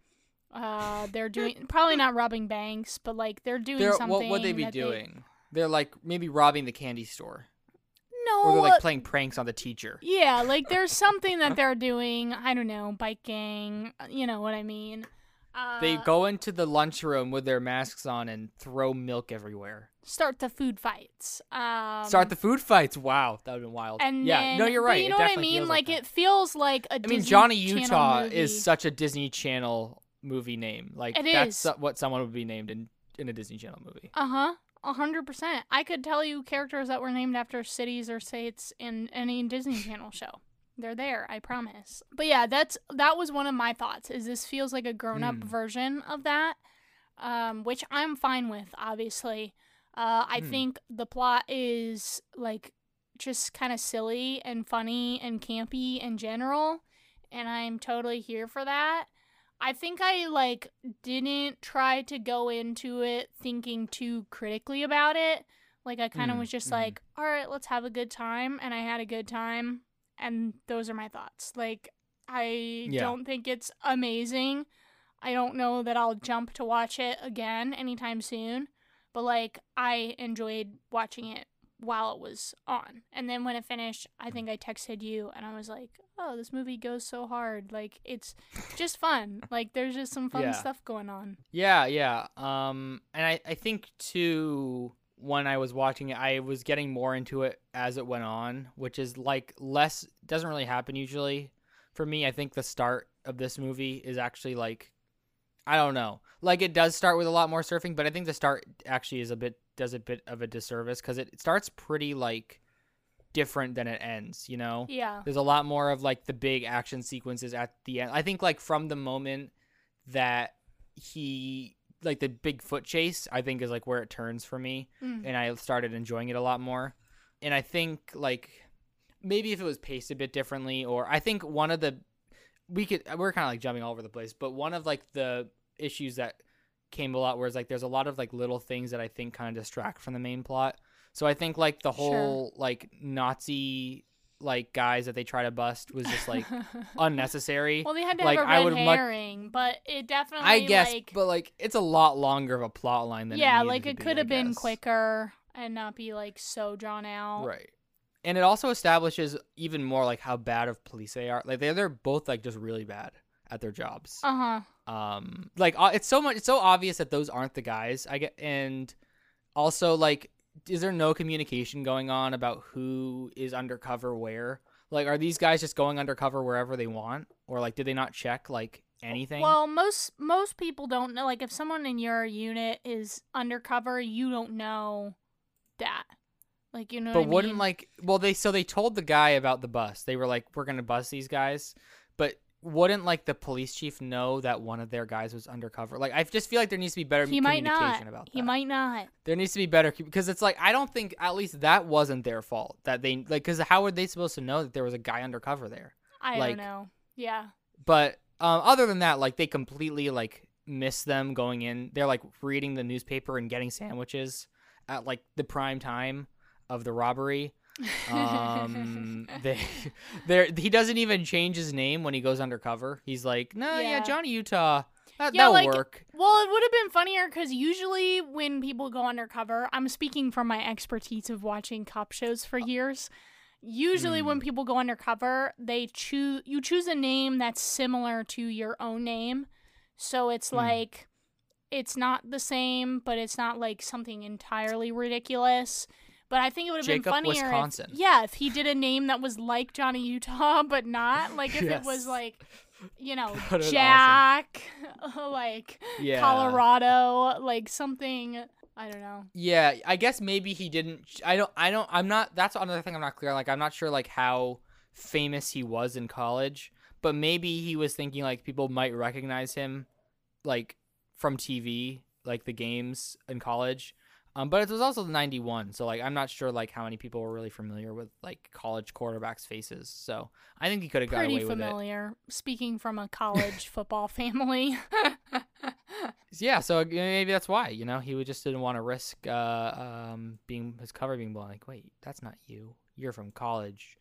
S2: Uh, they're doing probably not robbing banks, but like they're doing
S1: They're,
S2: something.
S1: what would they be
S2: that
S1: doing? They... are like maybe robbing the candy store,
S2: No,
S1: or they're like
S2: uh,
S1: playing pranks on the teacher.
S2: yeah, like there's something that they're doing. I don't know, bike gang. You know what I mean? Uh,
S1: They go into the lunchroom with their masks on and throw milk everywhere.
S2: start the food fights. Um,
S1: Start the food fights. Wow, that would have been wild.
S2: and
S1: yeah,
S2: then,
S1: no, you're
S2: but
S1: right.
S2: you
S1: It
S2: know what I
S1: definitely
S2: mean?
S1: feels
S2: Like,
S1: that.
S2: it feels like a.
S1: I
S2: Disney
S1: mean, Johnny
S2: Channel
S1: Utah
S2: movie.
S1: is such a Disney Channel movie name. Like
S2: It
S1: that's
S2: is.
S1: so- what someone would be named in in a Disney Channel movie.
S2: Uh huh. A hundred percent. I could tell you characters that were named after cities or states in any Disney Channel show. They're there, I promise. But yeah, that's that was one of my thoughts. Is this feels like a grown-up
S1: Mm.
S2: version of that, um, which I'm fine with. Obviously, uh, I
S1: Mm.
S2: think the plot is like just kind of silly and funny and campy in general, and I'm totally here for that. I think I like didn't try to go into it thinking too critically about it. Like I kind of
S1: Mm,
S2: was just
S1: mhm.
S2: like, all right, let's have a good time, and I had a good time, and those are my thoughts. Like I
S1: Yeah.
S2: don't think it's amazing. I don't know that I'll jump to watch it again anytime soon, but like I enjoyed watching it while it was on. And then when it finished, I think I texted you and I was like, "Oh, this movie goes so hard. Like it's just fun. Like there's just some fun
S1: Yeah.
S2: stuff going on."
S1: Yeah, yeah. Um, and I, I think too, when I was watching it, I was getting more into it as it went on, which is like less, doesn't really happen usually for me. I think the start of this movie is actually like, I don't know, like it does start with a lot more surfing, but I think the start actually is a bit, does a bit of a disservice because it starts pretty like different than it ends, you know?
S2: Yeah.
S1: There's a lot more of like the big action sequences at the end. I think like from the moment that he like the big foot chase, I think is like where it turns for me,
S2: Mm.
S1: and I started enjoying it a lot more. And I think like maybe if it was paced a bit differently, or I think one of the we could we're kind of like jumping all over the place, but one of like the issues that came a lot where it's like there's a lot of like little things that I think kind of distract from the main plot. So I think like the whole
S2: Sure.
S1: like Nazi like guys that they try to bust was just like unnecessary.
S2: Well, they had to
S1: like
S2: have a
S1: I
S2: red
S1: would much
S2: herring, but it definitely
S1: I guess,
S2: like
S1: but like it's a lot longer of a plot line than
S2: yeah,
S1: it
S2: like
S1: needed
S2: it
S1: to
S2: could
S1: be, I
S2: have been
S1: guess.
S2: quicker and not be like so drawn out.
S1: Right. And it also establishes even more like how bad of police they are. Like they're they're both like just really bad at their jobs.
S2: Uh huh.
S1: Um, like uh, it's so much, it's so obvious that those aren't the guys. I get, and also like, is there no communication going on about who is undercover where? Like, are these guys just going undercover wherever they want, or like, did they not check like anything?
S2: Well, most most people don't know. Like, if someone in your unit is undercover, you don't know that. Like, you know
S1: but
S2: what I
S1: wouldn't
S2: mean?
S1: like, well, they so they told the guy about the bus. They were like, we're gonna bust these guys, but wouldn't like the police chief know that one of their guys was undercover? Like, I just feel like there needs to be better
S2: He might
S1: communication
S2: not.
S1: about that.
S2: He might not.
S1: There needs to be better because it's like I don't think at least that wasn't their fault that they like because how were they supposed to know that there was a guy undercover there?
S2: I
S1: Like-
S2: don't know. Yeah.
S1: But um, other than that, like they completely like miss them going in. They're like reading the newspaper and getting sandwiches at like the prime time of the robbery. Um, they, there he doesn't even change his name when he goes undercover. He's like, no, yeah,
S2: Yeah.
S1: Johnny Utah. That,
S2: Yeah,
S1: that'll
S2: like-
S1: work.
S2: Well, it would have been funnier because usually when people go undercover, I'm speaking from my expertise of watching cop shows for years. Usually,
S1: Mm.
S2: when people go undercover, they choose you choose a name that's similar to your own name, so it's
S1: Mm.
S2: like it's not the same, but it's not like something entirely ridiculous. But I think it would have been
S1: Jacob,
S2: funnier,
S1: Wisconsin.
S2: if, yeah, if he did a name that was like Johnny Utah, but not like if
S1: Yes.
S2: it was like, you know,
S1: That would've been
S2: Jack, like
S1: Yeah.
S2: Colorado, like something. I don't know.
S1: Yeah, I guess maybe he didn't. I don't. I don't. I'm not. That's another thing I'm not clear. Like, I'm not sure like how famous he was in college, but maybe he was thinking like people might recognize him, like from T V, like the games in college. Um, but it was also the ninety-one, so like I'm not sure like how many people were really familiar with like college quarterbacks' faces. So I think he could have got
S2: Pretty
S1: away with it.
S2: familiar. Speaking from a college football family.
S1: Yeah, so maybe that's why, you know, he would just didn't want to risk uh, um, being his cover being blown. Like, wait, that's not you. You're from college.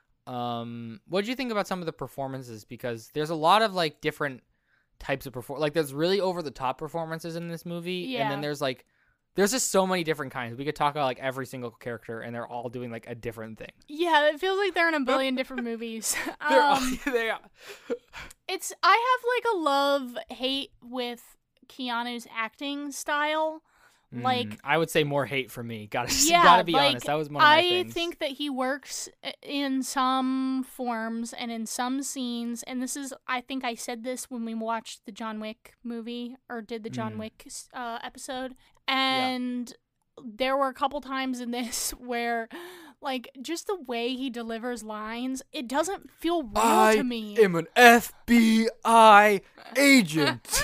S1: Um, what did you think about some of the performances? Because there's a lot of like different types of perform. Like, there's really over the top performances in this movie, and
S2: Yeah.
S1: then there's like, there's just so many different kinds. We could talk about like every single character, and they're all doing like a different thing.
S2: Yeah, it feels like they're in a billion different movies.
S1: They're all,
S2: Um,
S1: they are.
S2: it's I have like a love hate with Keanu's acting style. Like,
S1: Mm, I would say more hate for me. Gotta
S2: Yeah,
S1: gotta be
S2: like,
S1: honest. That was one of my
S2: I
S1: things.
S2: think that he works i- in some forms and in some scenes, and this is, I think I said this when we watched the John Wick movie or did the John
S1: Mm.
S2: Wick uh, episode, and there were a couple times in this where, like, just the way he delivers lines, it doesn't feel real
S1: I
S2: to me.
S1: am an F B I agent.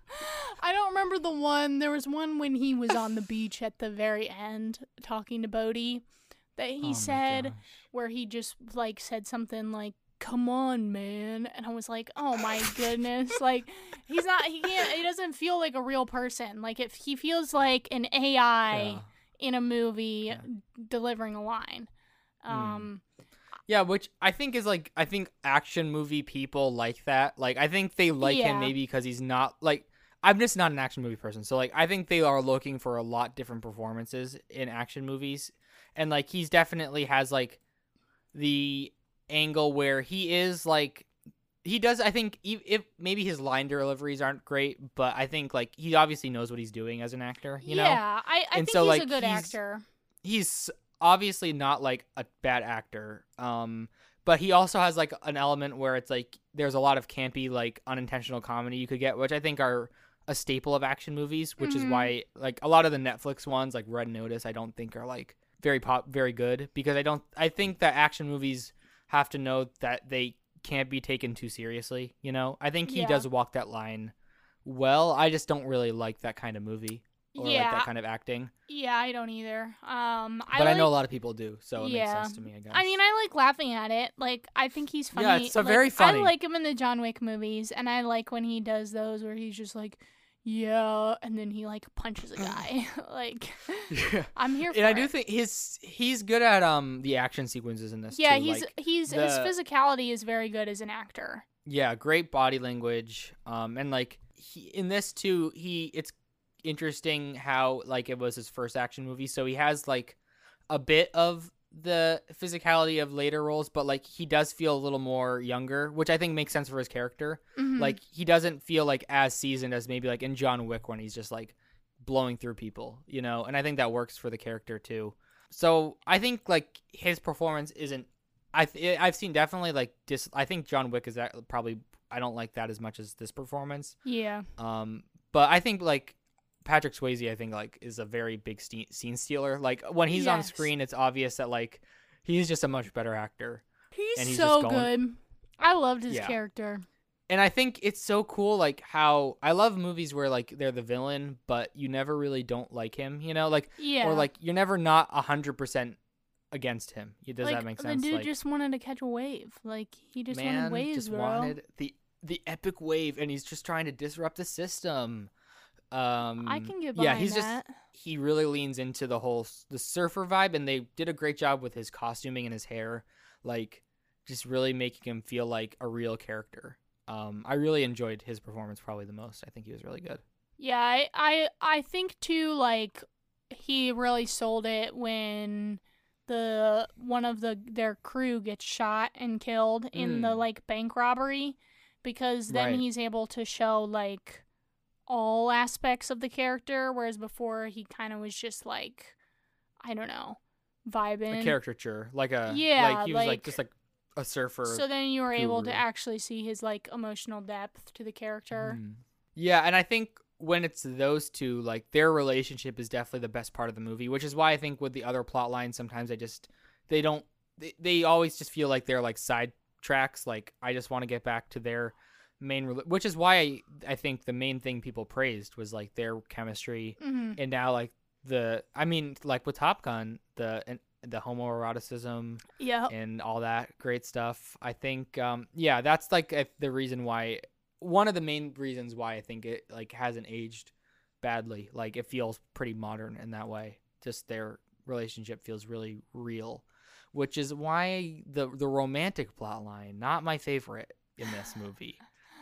S2: I don't remember the one. There was one when he was on the beach at the very end talking to Bodhi that he
S1: Oh my
S2: said
S1: gosh.
S2: where he just like said something like, "Come on, man," and I was like, "Oh my goodness!" Like, he's not. He can't. He doesn't feel like a real person. Like, if he feels like an A I
S1: Yeah.
S2: in a movie
S1: Yeah.
S2: delivering a line. Um.
S1: Yeah, which I think is like I think action movie people like that. Like I think they like
S2: Yeah.
S1: him maybe because he's not like I'm just not an action movie person. So like I think they are looking for a lot different performances in action movies. And like he's definitely has like the angle where he is like he does I think if, if maybe his line deliveries aren't great, but I think like he obviously knows what he's doing as an actor, you know?
S2: yeah, I, I
S1: And
S2: think
S1: so,
S2: he's
S1: like,
S2: a good
S1: he's-
S2: actor.
S1: He's obviously not like a bad actor, um but he also has like an element where it's like there's a lot of campy like unintentional comedy you could get, which I think are a staple of action movies, which
S2: Mhm.
S1: is why like a lot of the Netflix ones like Red Notice I don't think are like very pop very good, because I don't I think that action movies have to know that they can't be taken too seriously, you know? I think he
S2: Yeah.
S1: does walk that line well. I just don't really like that kind of movie. or
S2: yeah.
S1: like that kind of acting.
S2: Yeah, I don't either. Um, I
S1: but
S2: like,
S1: I know a lot of people do, so it
S2: yeah.
S1: makes sense to me, I guess.
S2: I mean, I like laughing at it. Like, I think he's funny.
S1: Yeah, it's a
S2: like,
S1: very funny.
S2: I like him in the John Wick movies, and I like when he does those where he's just like, yeah, and then he like punches a guy. like,
S1: yeah.
S2: I'm here for
S1: and I
S2: it.
S1: do think his he's good at um the action sequences in this.
S2: Yeah,
S1: too.
S2: he's
S1: like,
S2: he's
S1: the,
S2: his physicality is very good as an actor.
S1: Yeah, great body language. Um, and like he in this too, he it's interesting how like it was his first action movie, so he has like a bit of the physicality of later roles, but like he does feel a little more younger, which I think makes sense for his character.
S2: Mm-hmm.
S1: Like he doesn't feel like as seasoned as maybe like in John Wick when he's just like blowing through people, you know. And I think that works for the character too. So I think like his performance isn't. I th- I've seen definitely like dis. I think John Wick is that probably. I don't like that as much as this performance.
S2: Yeah.
S1: Um, but I think like Patrick Swayze, I think like is a very big ste- scene stealer. Like when he's
S2: yes.
S1: on screen, it's obvious that like he's just a much better actor.
S2: He's,
S1: and he's
S2: so
S1: just going...
S2: good. I loved his
S1: yeah.
S2: character.
S1: And I think it's so cool, like how I love movies where like they're the villain, but you never really don't like him, you know, like
S2: yeah.
S1: or like you're never not a hundred percent against him. Does
S2: like,
S1: that make sense?
S2: The dude
S1: like,
S2: just wanted to catch a wave. Like he just
S1: man
S2: wanted waves,
S1: just
S2: bro.
S1: wanted the the epic wave, and he's just trying to disrupt the system. Um,
S2: I can get behind
S1: yeah, he's
S2: that.
S1: just he really leans into the whole the surfer vibe, and they did a great job with his costuming and his hair, like just really making him feel like a real character. Um, I really enjoyed his performance probably the most. I think he was really good.
S2: Yeah, I, I, I think too. Like he really sold it when the one of the their crew gets shot and killed in the
S1: Mm.
S2: like bank robbery, because then
S1: Right.
S2: he's able to show like all aspects of the character, whereas before he kind of was just like, I don't know, vibing.
S1: A caricature, like a
S2: Yeah,
S1: like he was like,
S2: like-
S1: just like a surfer.
S2: So then you were able to
S1: guru.
S2: actually see his like emotional depth to the character.
S1: Mhm. Yeah, and I think when it's those two, like their relationship is definitely the best part of the movie, which is why I think with the other plot lines sometimes I just they don't they, they always just feel like they're like side tracks. Like I just want to get back to their main, rela- which is why I, I think the main thing people praised was like their chemistry,
S2: Mm-hmm.
S1: and now like the I mean like with Top Gun the and the homoeroticism
S2: Yeah.
S1: and all that great stuff. I think, um, yeah, that's like uh, the reason why, one of the main reasons why I think it like hasn't aged badly. Like it feels pretty modern in that way. Just their relationship feels really real, which is why the the romantic plot line, not my favorite in this movie.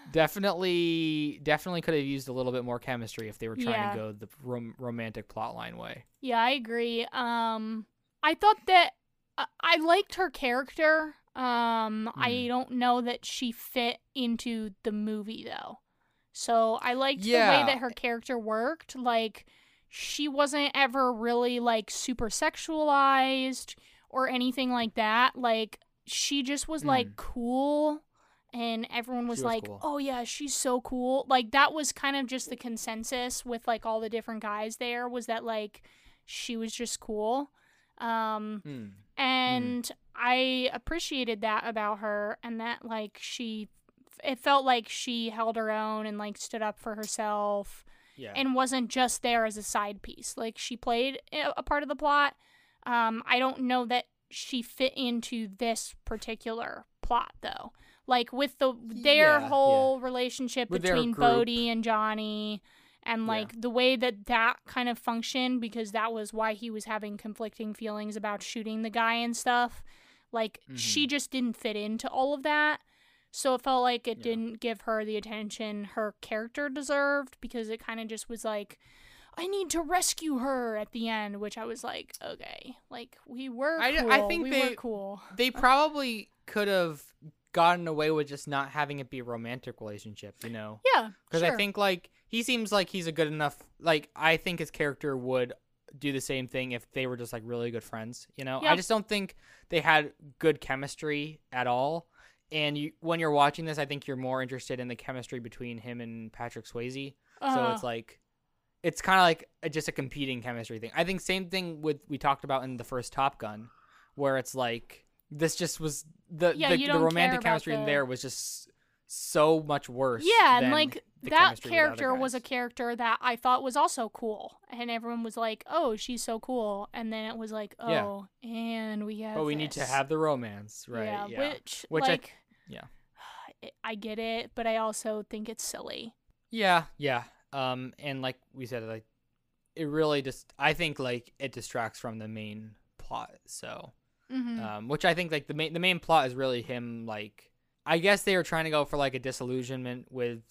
S1: Definitely, definitely could have used a little bit more chemistry if they were trying
S2: Yeah.
S1: to go the rom- romantic plot line way.
S2: Yeah, I agree. Um, I thought that I, I liked her character. Um, I
S1: Mm.
S2: don't know that she fit into the movie though. So I liked the
S1: Yeah.
S2: way that her character worked. Like, she wasn't ever really like super sexualized or anything like that. Like, she just was like
S1: Mm.
S2: cool. And everyone was,
S1: She was
S2: like,
S1: cool.
S2: oh, yeah, she's so cool. Like, that was kind of just the consensus with, like, all the different guys there, was that, like, she was just cool. Um,
S1: Mm.
S2: and I appreciated that about her, and that, like, she, it felt like she held her own and, like, stood up for herself
S1: Yeah.
S2: and wasn't just there as a side piece. Like, she played a a part of the plot. Um, I don't know that she fit into this particular plot, though. Like, with the their
S1: Yeah,
S2: whole relationship
S1: With their
S2: between
S1: group.
S2: Bodhi and Johnny, and
S1: Yeah.
S2: like the way that that kind of functioned, because that was why he was having conflicting feelings about shooting the guy and stuff. Like, she
S1: Mhm.
S2: just didn't fit into all of that. So it felt like it
S1: Yeah.
S2: didn't give her the attention her character deserved, because it kind of just was like, I need to rescue her at the end, which I was like, okay, like, we were
S1: I-
S2: cool.
S1: I think
S2: we
S1: they-
S2: were cool.
S1: They probably could have gotten away with just not having it be a romantic relationship, you know?
S2: Yeah,
S1: Because
S2: sure.
S1: I think, like, he seems like he's a good enough, like, I think his character would do the same thing if they were just, like, really good friends, you know?
S2: Yeah.
S1: I just don't think they had good chemistry at all. And you, when you're watching this, I think you're more interested in the chemistry between him and Patrick Swayze. So
S2: Uh,
S1: it's like, it's kind of like a, just a competing chemistry thing. I think same thing with, we talked about in the first Top Gun, where it's like, this just was, the
S2: Yeah,
S1: the,
S2: you
S1: the
S2: don't
S1: romantic
S2: care about
S1: chemistry in
S2: the-
S1: there was just so much worse.
S2: Yeah, and
S1: than
S2: like
S1: the
S2: that
S1: chemistry with the other
S2: character was a
S1: guys.
S2: character that I thought was also cool, and everyone was like, "Oh, she's so cool," and then it was like,
S1: Yeah.
S2: "Oh, and we have."
S1: But we need to
S2: this."
S1: have the romance, right?
S2: Yeah,
S1: Yeah.
S2: which,
S1: Which I-
S2: like,
S1: yeah.
S2: I, I get it, but I also think it's silly.
S1: Yeah, yeah. Um, and like we said, like it really just I think like it distracts from the main plot. So,
S2: Mm-hmm.
S1: um, which I think like the main the main plot is really him like I guess they were trying to go for like a disillusionment with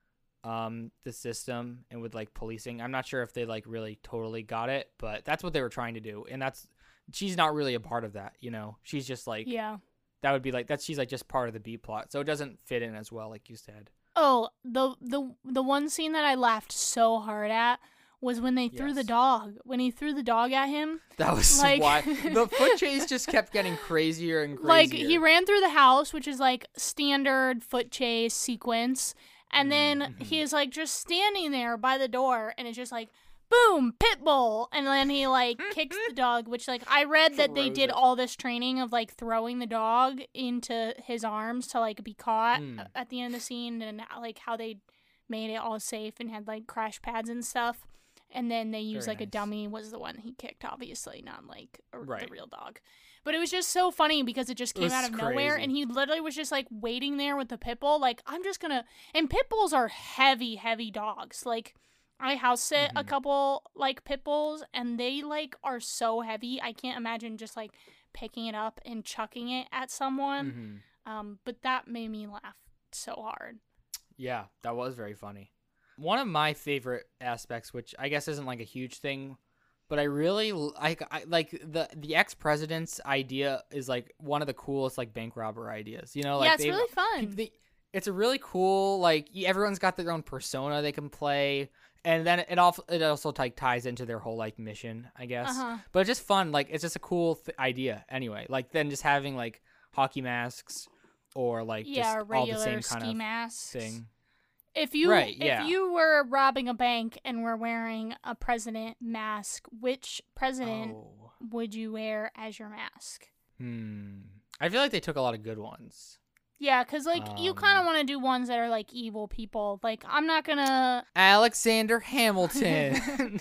S1: um the system and with like policing. I'm not sure if they like really totally got it, but that's what they were trying to do. And that's she's not really a part of that, you know. She's just like
S2: Yeah.
S1: that would be like that's she's like just part of the B plot. So it doesn't fit in as well like you said.
S2: Oh, the the the one scene that I laughed so hard at was when they threw the
S1: Yes.
S2: dog. When he threw the dog at him,
S1: That was
S2: Like-
S1: why the foot chase just kept getting crazier and crazier.
S2: like he ran through the house, which is like standard foot chase sequence, and then
S1: Mhm.
S2: he's like just standing there by the door, and it's just like, boom, pit bull, and then he like kicks the dog, which like I read that they
S1: Throws
S2: did
S1: it.
S2: all this training of like throwing the dog into his arms to like be caught
S1: Mm.
S2: at the end of the scene, and like how they made it all safe and had like crash pads and stuff. And then they used
S1: Very
S2: like a
S1: nice.
S2: dummy was the one he kicked, obviously, not like a, the
S1: Right.
S2: real dog. But it was just so funny because it just
S1: It
S2: came
S1: was
S2: out of nowhere,
S1: crazy.
S2: and he literally was just like waiting there with the pit bull. Like, I'm just gonna. And pit bulls are heavy, heavy dogs. Like, I house sit a
S1: Mhm.
S2: couple like pit bulls, and they like are so heavy. I can't imagine just like picking it up and chucking it at someone.
S1: Mhm.
S2: Um, but that made me laugh so hard.
S1: Yeah, that was very funny. One of my favorite aspects, which I guess isn't like a huge thing, but I really like I like the the ex president's idea is like one of the coolest like bank robber ideas. You know, like
S2: yeah, it's
S1: they-
S2: really fun.
S1: peop- they- it's a really cool like y- everyone's got their own persona they can play, and then it also it also like ties into their whole like mission, I guess.
S2: Uh-huh.
S1: But it's just fun. Like it's just a cool th- idea anyway. Like then just having like hockey masks or like
S2: Yeah,
S1: just all the
S2: regular
S1: same
S2: ski
S1: kind of
S2: masks.
S1: thing.
S2: If you
S1: Right, yeah.
S2: if you were robbing a bank and were wearing a president mask, which president
S1: Oh.
S2: would you wear as your mask?
S1: Hmm. I feel like they took a lot of good ones.
S2: Yeah, cuz like you kind of
S1: Um,
S2: want to do ones that are like evil people. Like I'm not going to
S1: Alexander Hamilton.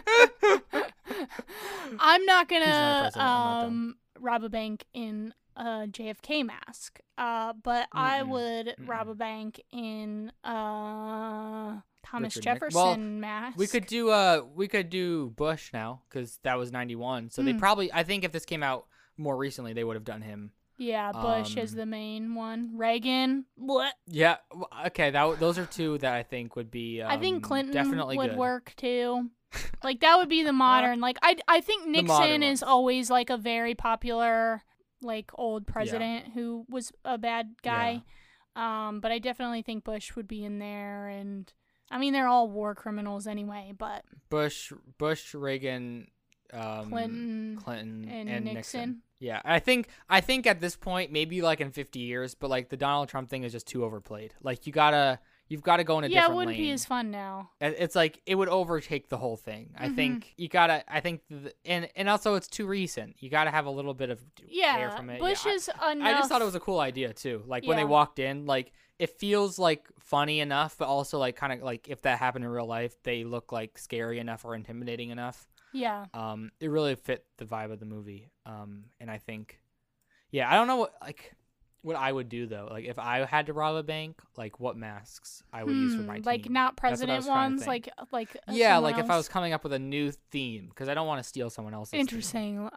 S2: I'm not going
S1: He's not a
S2: to
S1: president, I'm not
S2: um rob a bank in a J F K mask. Uh but I
S1: Mm-mm,
S2: would rob
S1: mm-mm.
S2: a bank in uh Thomas
S1: Richard Nix-
S2: Jefferson
S1: well,
S2: mask.
S1: we could do uh we could do Bush now cuz that was ninety-one. So they
S2: Mm.
S1: probably I think if this came out more recently they would have done him.
S2: Yeah, Bush is
S1: Um,
S2: the main one. Reagan, bleh.
S1: Yeah, w- okay, that w- those are two that I think would be um,
S2: I think Clinton
S1: definitely
S2: would
S1: good.
S2: work too. Like that would be the modern. Like I, I think
S1: modern
S2: Nixon is
S1: ones.
S2: always like a very popular, like old president who was a bad guy. Um, but I definitely think Bush would be in there, and I mean they're all war criminals anyway. But
S1: Bush, Bush, Reagan, um,
S2: Clinton
S1: Clinton,
S2: and,
S1: and,
S2: Nixon.
S1: Yeah, I think I think at this point, maybe like in fifty years, but like the Donald Trump thing is just too overplayed. Like you gotta, you've got to go in a
S2: Yeah, it
S1: different
S2: wouldn't
S1: lane.
S2: be as fun now.
S1: It- It's like it would overtake the whole thing. I
S2: Mhm.
S1: think you gotta. I think, the, and and also it's too recent. You gotta have a little bit of air
S2: Yeah,
S1: from it.
S2: Bush
S1: yeah, I-
S2: is enough.
S1: I just thought it was a cool idea too. Like when they
S2: Yeah.
S1: walked in, like it feels like funny enough, but also like kind of like if that happened in real life, they look like scary enough or intimidating enough.
S2: Yeah.
S1: Um, it really fit the vibe of the movie. Um, and I think, yeah, I don't know what like what I would do though. Like if I had to rob a bank, like what masks I would use for my
S2: Hmm,
S1: team.
S2: like not
S1: That's what I
S2: president
S1: was trying to
S2: ones,
S1: think.
S2: like like uh,
S1: yeah,
S2: someone
S1: like if I
S2: else.
S1: was coming up with a new theme because I don't want to steal someone else's. theme.
S2: Interesting.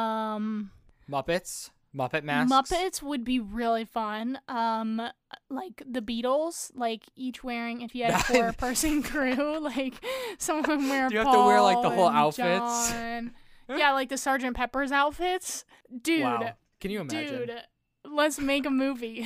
S2: Um,
S1: Muppets, Muppet masks.
S2: Muppets would be really fun. Um, like the Beatles, like each wearing if you had a
S1: That-
S2: four person crew, like someone wear.
S1: Do you have to wear, like, the
S2: Paul
S1: whole
S2: and
S1: outfits?
S2: John. Yeah, like the Sergeant Pepper's outfits, dude.
S1: Wow. Can you imagine?
S2: Dude, let's make a movie.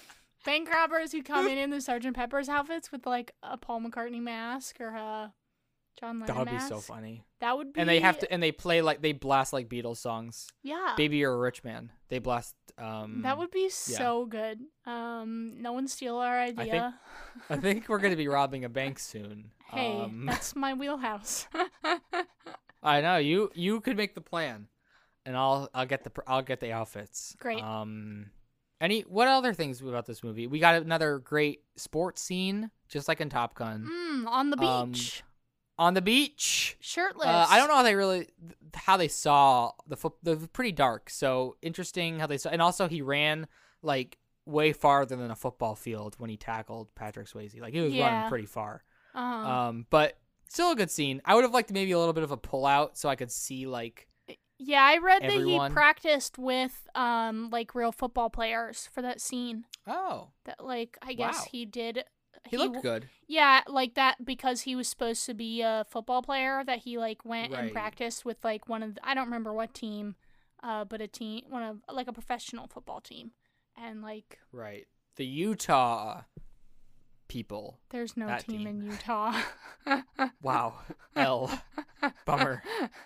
S2: Bank robbers who come in in the Sergeant Pepper's outfits with like a Paul McCartney mask or a John Lennon
S1: That would be
S2: mask.
S1: so funny.
S2: That would be.
S1: And they have to, and they play like they blast like Beatles songs.
S2: Yeah.
S1: Baby, You're a Rich Man. They blast. Um,
S2: That would be so good. Um, no one steal our idea.
S1: I think we're gonna be robbing a bank soon.
S2: Hey,
S1: Um,
S2: that's my wheelhouse.
S1: I know you. You could make the plan, and I'll I'll get the pr- I'll get the outfits.
S2: Great.
S1: Um, Any what other things about this movie? We got another great sports scene, just like in Top Gun.
S2: Mm, on the
S1: Um,
S2: beach.
S1: On the beach.
S2: Shirtless.
S1: Uh, I don't know how they really how they saw the foot. They're pretty dark, so interesting how they saw. And also, he ran like way farther than a football field when he tackled Patrick Swayze. Like he was
S2: Yeah.
S1: running pretty far.
S2: Uh-huh.
S1: Um, but still a good scene. I would have liked maybe a little bit of a pullout so I could see like.
S2: Yeah, I read
S1: everyone.
S2: that he practiced with um like real football players for that scene.
S1: Oh,
S2: That like I guess
S1: Wow.
S2: he did.
S1: he looked good.
S2: Yeah, like that because he was supposed to be a football player. That he like went and
S1: Right.
S2: practiced with like one of the, I don't remember what team, uh, but a team one of like a professional football team, and like
S1: Right. The Utah people.
S2: there's no
S1: That
S2: team,
S1: team.
S2: in Utah.
S1: Wow. L. Bummer.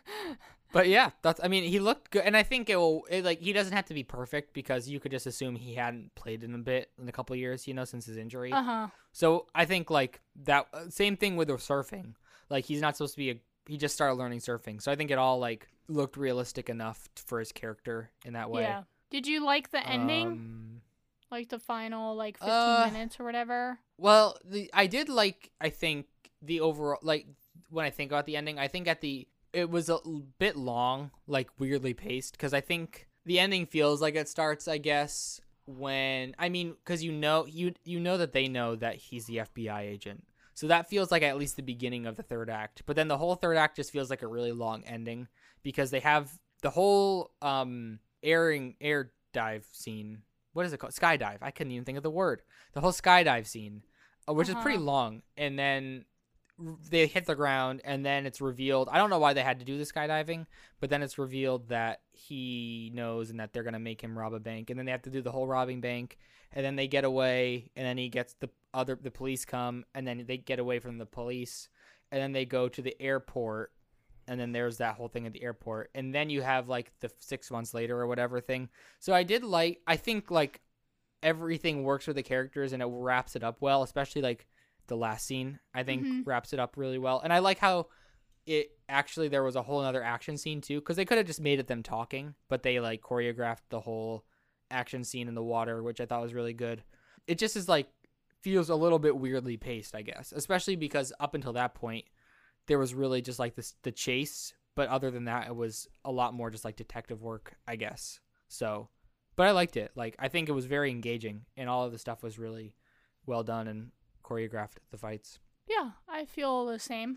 S1: But yeah, that's. I mean, he looked good, and I think it will. It, like he doesn't have to be perfect because you could just assume he hadn't played in a bit in a couple of years, you know, since his injury.
S2: Uh huh.
S1: So I think like that. uh, Same thing with the surfing. Like he's not supposed to be a. He just started learning surfing, so I think it all like looked realistic enough for his character in that way.
S2: Yeah. Did you like the ending?
S1: Um,
S2: Like the final like fifteen
S1: uh,
S2: minutes or whatever?
S1: Well, the I did like. I think the overall like when I think about the ending, I think at the it was a l- bit long, like weirdly paced, because I think the ending feels like it starts. I guess when I mean, because you know you you know that they know that he's the F B I agent, so that feels like at least the beginning of the third act. But then the whole third act just feels like a really long ending because they have the whole um airing air dive scene. What is it called? Skydive. I couldn't even think of the word. The whole skydive scene, uh, which
S2: Uh-huh.
S1: is pretty long, and then r- they hit the ground, and then it's revealed. I don't know why they had to do the skydiving, but then it's revealed that he knows and that they're gonna make him rob a bank, and then they have to do the whole robbing bank, and then they get away, and then he gets the other the police come, and then they get away from the police, and then they go to the airport. And then there's that whole thing at the airport. And then you have like the six months later or whatever thing. So I did like, I think like everything works for the characters and it wraps it up well, especially like the last scene, I think
S2: Mhm.
S1: wraps it up really well. And I like how it actually, there was a whole other action scene too, because they could have just made it them talking, but they like choreographed the whole action scene in the water, which I thought was really good. It just is like, feels a little bit weirdly paced, I guess, especially because up until that point, there was really just like this the chase, but other than that, it was a lot more just like detective work, I guess. So, but I liked it. Like I think it was very engaging, and all of the stuff was really well done and choreographed. The fights.
S2: Yeah, I feel the same.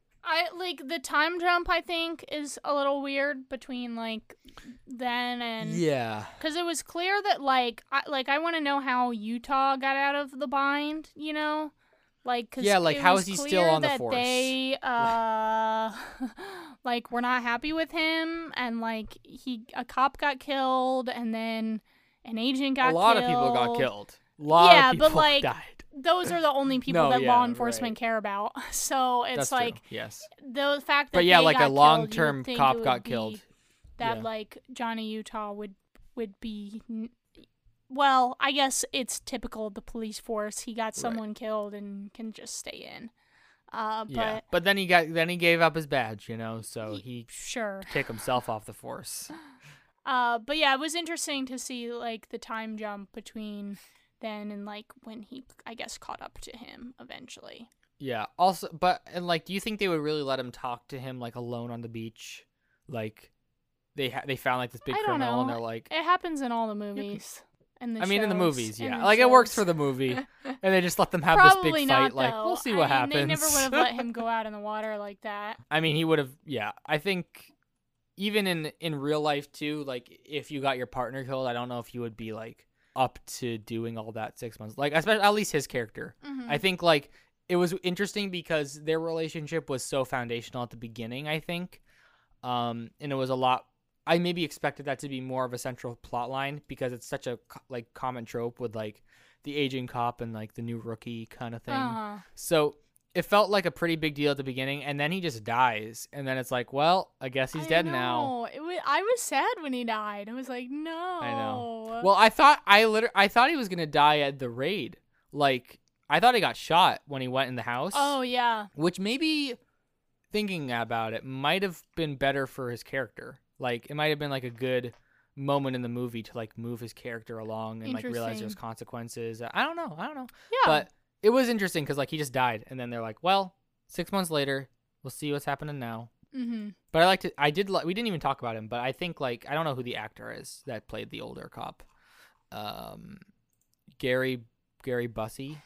S2: I like the time jump. I think is a little weird between like then and
S1: Yeah.
S2: because it was clear that like I like I want to know how Utah got out of the bind. You know, like 'cause
S1: Yeah, like,
S2: it
S1: how
S2: was
S1: is he
S2: clear
S1: still on the
S2: that
S1: force?
S2: They uh like were not happy with him, and like he a cop got killed, and then an agent got
S1: A lot
S2: killed.
S1: of people got killed. A lot
S2: Yeah,
S1: of
S2: but,
S1: people
S2: like,
S1: died.
S2: Those are the only people
S1: No,
S2: that
S1: yeah,
S2: law enforcement
S1: right.
S2: care about. So it's
S1: That's
S2: like
S1: true. Yes.
S2: the fact that
S1: But yeah,
S2: they
S1: like
S2: got
S1: a
S2: killed, you
S1: long-term
S2: would think
S1: cop
S2: it would
S1: got
S2: be
S1: killed.
S2: That
S1: Yeah.
S2: like Johnny Utah would would be. n- Well, I guess it's typical of the police force. He got someone killed and can just stay in. Uh, but
S1: Yeah. But then he got then he gave up his badge, you know, so
S2: y-
S1: he
S2: sure.
S1: took himself off the force.
S2: Uh, but yeah, it was interesting to see like the time jump between then and like when he, I guess, caught up to him eventually.
S1: Yeah. Also, but and like, do you think they would really let him talk to him like alone on the beach? Like, they ha- they found like this big
S2: I don't
S1: criminal, and
S2: know.
S1: they're like,
S2: It happens in all the movies. And the
S1: I mean, in the
S2: shows,
S1: movies,
S2: in
S1: yeah,
S2: the
S1: like it works
S2: shows.
S1: for the movie, and they just let them have
S2: Probably
S1: this big
S2: not,
S1: fight. Like,
S2: though.
S1: we'll see
S2: I
S1: what
S2: mean,
S1: happens.
S2: They never would have let him go out in the water like that.
S1: I mean, he would have. Yeah, I think even in in real life too. Like, if you got your partner killed, I don't know if you would be like up to doing all that six months. Like, especially at least his character.
S2: Mhm.
S1: I think like it was interesting because their relationship was so foundational at the beginning, I think. Um, and it was a lot, I maybe expected that to be more of a central plot line because it's such a co- like common trope with like the aging cop and like the new rookie kind of thing.
S2: Uh-huh.
S1: So it felt like a pretty big deal at the beginning, and then he just dies, and then it's like, well, I guess he's
S2: I
S1: dead now.
S2: know. It was, I was sad when he died. I was like, no.
S1: I know. Well, I thought I liter- I thought he was gonna die at the raid. Like, I thought he got shot when he went in the house.
S2: Oh, yeah.
S1: Which maybe, thinking about it, might have been better for his character. Like, it might have been like a good moment in the movie to like move his character along and like realize there's
S2: Interesting.
S1: consequences. I don't know. I don't know.
S2: Yeah.
S1: But it was interesting because like he just died, and then they're like, well, six months later, we'll see what's happening now.
S2: Mm-hmm.
S1: But I liked it. I did. Li- we didn't even talk about him, but I think like I don't know who the actor is that played the older cop. Um, Gary Gary Busey.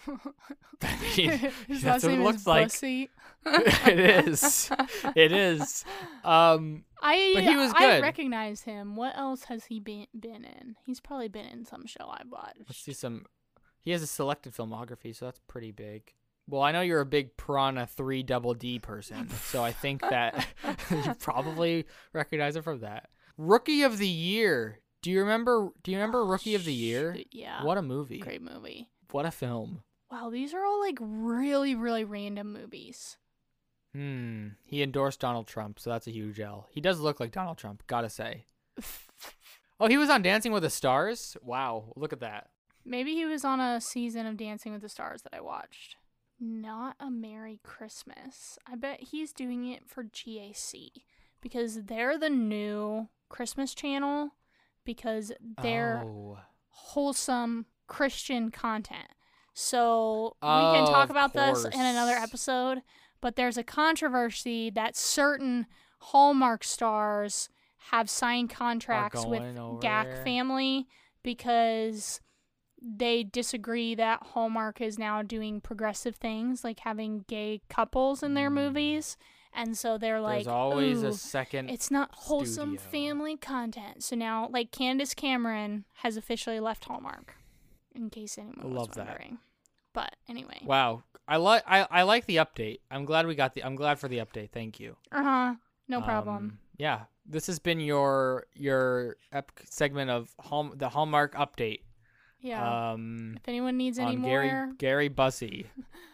S1: I mean,
S2: His
S1: that's
S2: last
S1: what it
S2: name
S1: looks
S2: is
S1: like.
S2: Bussy.
S1: It is. It is. Um,
S2: I
S1: But he was
S2: I
S1: good.
S2: recognize him. What else has he been been in? He's probably been in some show I've watched.
S1: let's see some. He has a selected filmography, so that's pretty big. Well, I know you're a big Piranha three Double D person, so I think that you probably recognize it from that. Rookie of the Year. Do you remember? Do you remember Rookie of the Year?
S2: Shoot, yeah.
S1: What a movie!
S2: Great movie.
S1: What a film!
S2: Wow, these are all like really, really random movies.
S1: Hmm. He endorsed Donald Trump, so that's a huge L. He does look like Donald Trump, gotta say. Oh, he was on Dancing with the Stars? Wow, look at that.
S2: Maybe he was on a season of Dancing with the Stars that I watched. Not a Merry Christmas. I bet he's doing it for G A C because they're the new Christmas channel because they're
S1: Oh.
S2: wholesome Christian content. So we
S1: Oh,
S2: can talk
S1: of
S2: about this in another
S1: course.
S2: episode, but there's a controversy that certain Hallmark stars have signed contracts with
S1: going over
S2: G A C
S1: there.
S2: family because they disagree that Hallmark is now doing progressive things like having gay couples in their
S1: Mm.
S2: movies. And so they're like,
S1: There's always
S2: "Ooh,
S1: a second.
S2: it's not wholesome
S1: studio.
S2: family content." So now, like, Candace Cameron has officially left Hallmark, in case anyone was
S1: Love that.
S2: wondering. But anyway,
S1: Wow. I like I, I like the update. I'm glad we got the I'm glad for the update. Thank you.
S2: uh huh, no problem.
S1: Um, yeah. This has been your your ep- segment of Hall, the Hallmark update.
S2: Yeah.
S1: Um
S2: if anyone needs any
S1: on
S2: more,
S1: Gary Gary Bussey.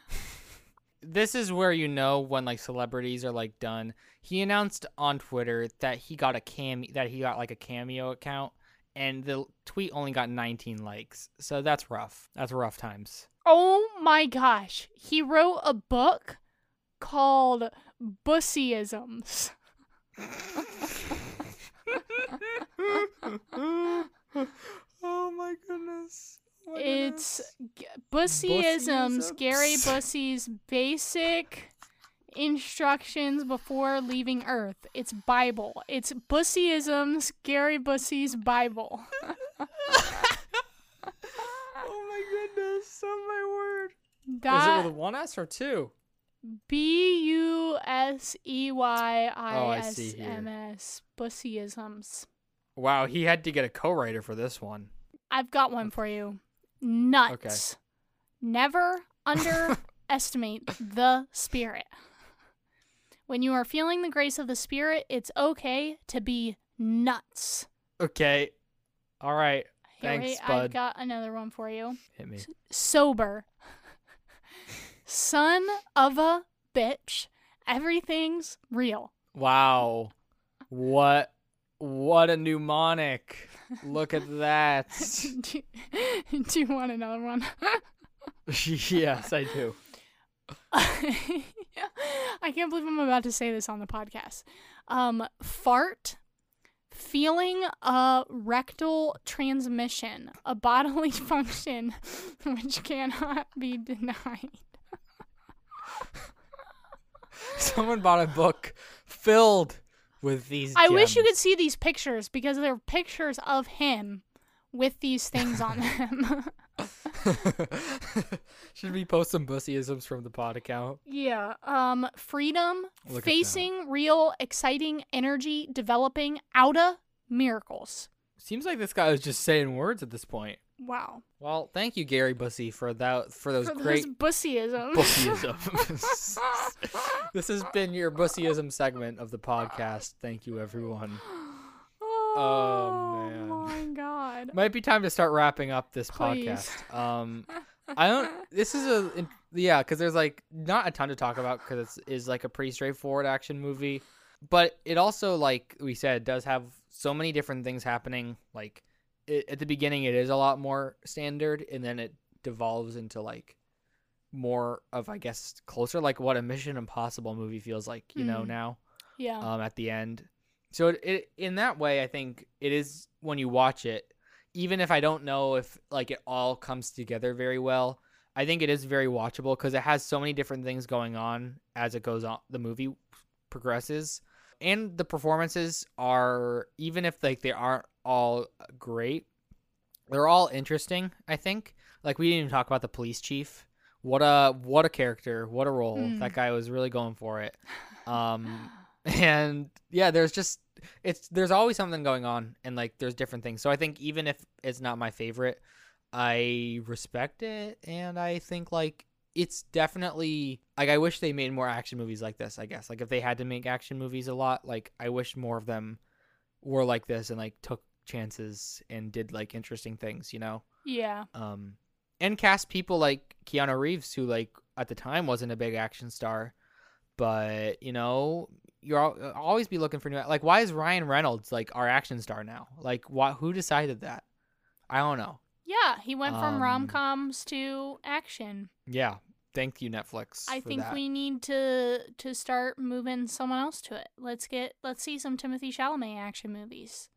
S1: This is where you know when like celebrities are like done. He announced on Twitter that he got a cam that he got like a Cameo account, and the tweet only got nineteen likes. So that's rough. That's rough times.
S2: oh my gosh, he wrote a book called Bussyisms.
S1: Oh my goodness.
S2: It's G- Bussyisms,
S1: Bussyisms.
S2: Gary Bussy's basic instructions before leaving Earth. It's Bible. It's Bussyisms, Gary Bussy's Bible.
S1: Oh my goodness. Oh my word. Is it
S2: That
S1: with one S or two?
S2: B U S E Y
S1: Oh,
S2: I
S1: I
S2: S
S1: see here.
S2: M S. Bussyisms.
S1: Wow, he had to get a co-writer for this one.
S2: I've got one for you. Nuts. Never underestimate the Spirit. When you are feeling the grace of the Spirit, it's okay to be nuts.
S1: Okay. All right.
S2: Here,
S1: Thanks,
S2: wait,
S1: bud.
S2: I've got another one for you.
S1: Hit me.
S2: Sober. Son of a bitch. Everything's real.
S1: Wow. What what a mnemonic. Look at that.
S2: do, you, do you want another one?
S1: Yes, I do.
S2: I can't believe I'm about to say this on the podcast. Um, fart, feeling a rectal transmission, a bodily function which cannot be denied.
S1: Someone bought a book filled with these
S2: I wish you
S1: gems.
S2: could see these pictures because they're pictures of him with these things on them.
S1: Should we post some bussyisms from the pod account?
S2: Yeah. Um, freedom,
S1: Look at
S2: facing real, exciting energy, developing out of miracles.
S1: Seems like this guy is just saying words at this point.
S2: Wow.
S1: Well, thank you, Gary Bussy, for that for those
S2: For
S1: great
S2: those bussyisms.
S1: bussyisms. This has been your bussyism segment of the podcast. Thank you, everyone.
S2: Oh,
S1: man.
S2: my god.
S1: Might be time to start wrapping up this
S2: Please.
S1: podcast. Um, I don't. This is a in- yeah, because there's like not a ton to talk about because it's is like a pretty straightforward action movie, but it also, like we said, does have so many different things happening. Like it, at the beginning, it is a lot more standard, and then it devolves into like more of, I guess, closer like what a Mission Impossible movie feels like, you know,
S2: Mm.
S1: now.
S2: Yeah.
S1: Um, at the end. So it, it in that way, I think it is when you watch it, even if I don't know if like it all comes together very well, I think it is very watchable because it has so many different things going on as it goes on. The movie progresses, and the performances are, even if like they aren't all great, they're all interesting. I think like we didn't even talk about the police chief. What a what a character, what a role.
S2: Mm.
S1: That guy was really going for it. Um, and yeah, there's just it's there's always something going on, and like there's different things. So I think even if it's not my favorite, I respect it, and I think like it's definitely like I wish they made more action movies like this. I guess like if they had to make action movies a lot, like I wish more of them were like this and like took chances and did like interesting things, you know.
S2: Yeah.
S1: Um, and cast people like Keanu Reeves, who like at the time wasn't a big action star, but you know, you're al- always be looking for new. Like, why is Ryan Reynolds like our action star now? Like, why? Who decided that? I don't know.
S2: Yeah, he went from
S1: Um,
S2: rom-coms to action.
S1: Yeah, thank you, Netflix.
S2: I
S1: for
S2: think
S1: that.
S2: we need to to start moving someone else to it. Let's get let's see some Timothy Chalamet action movies.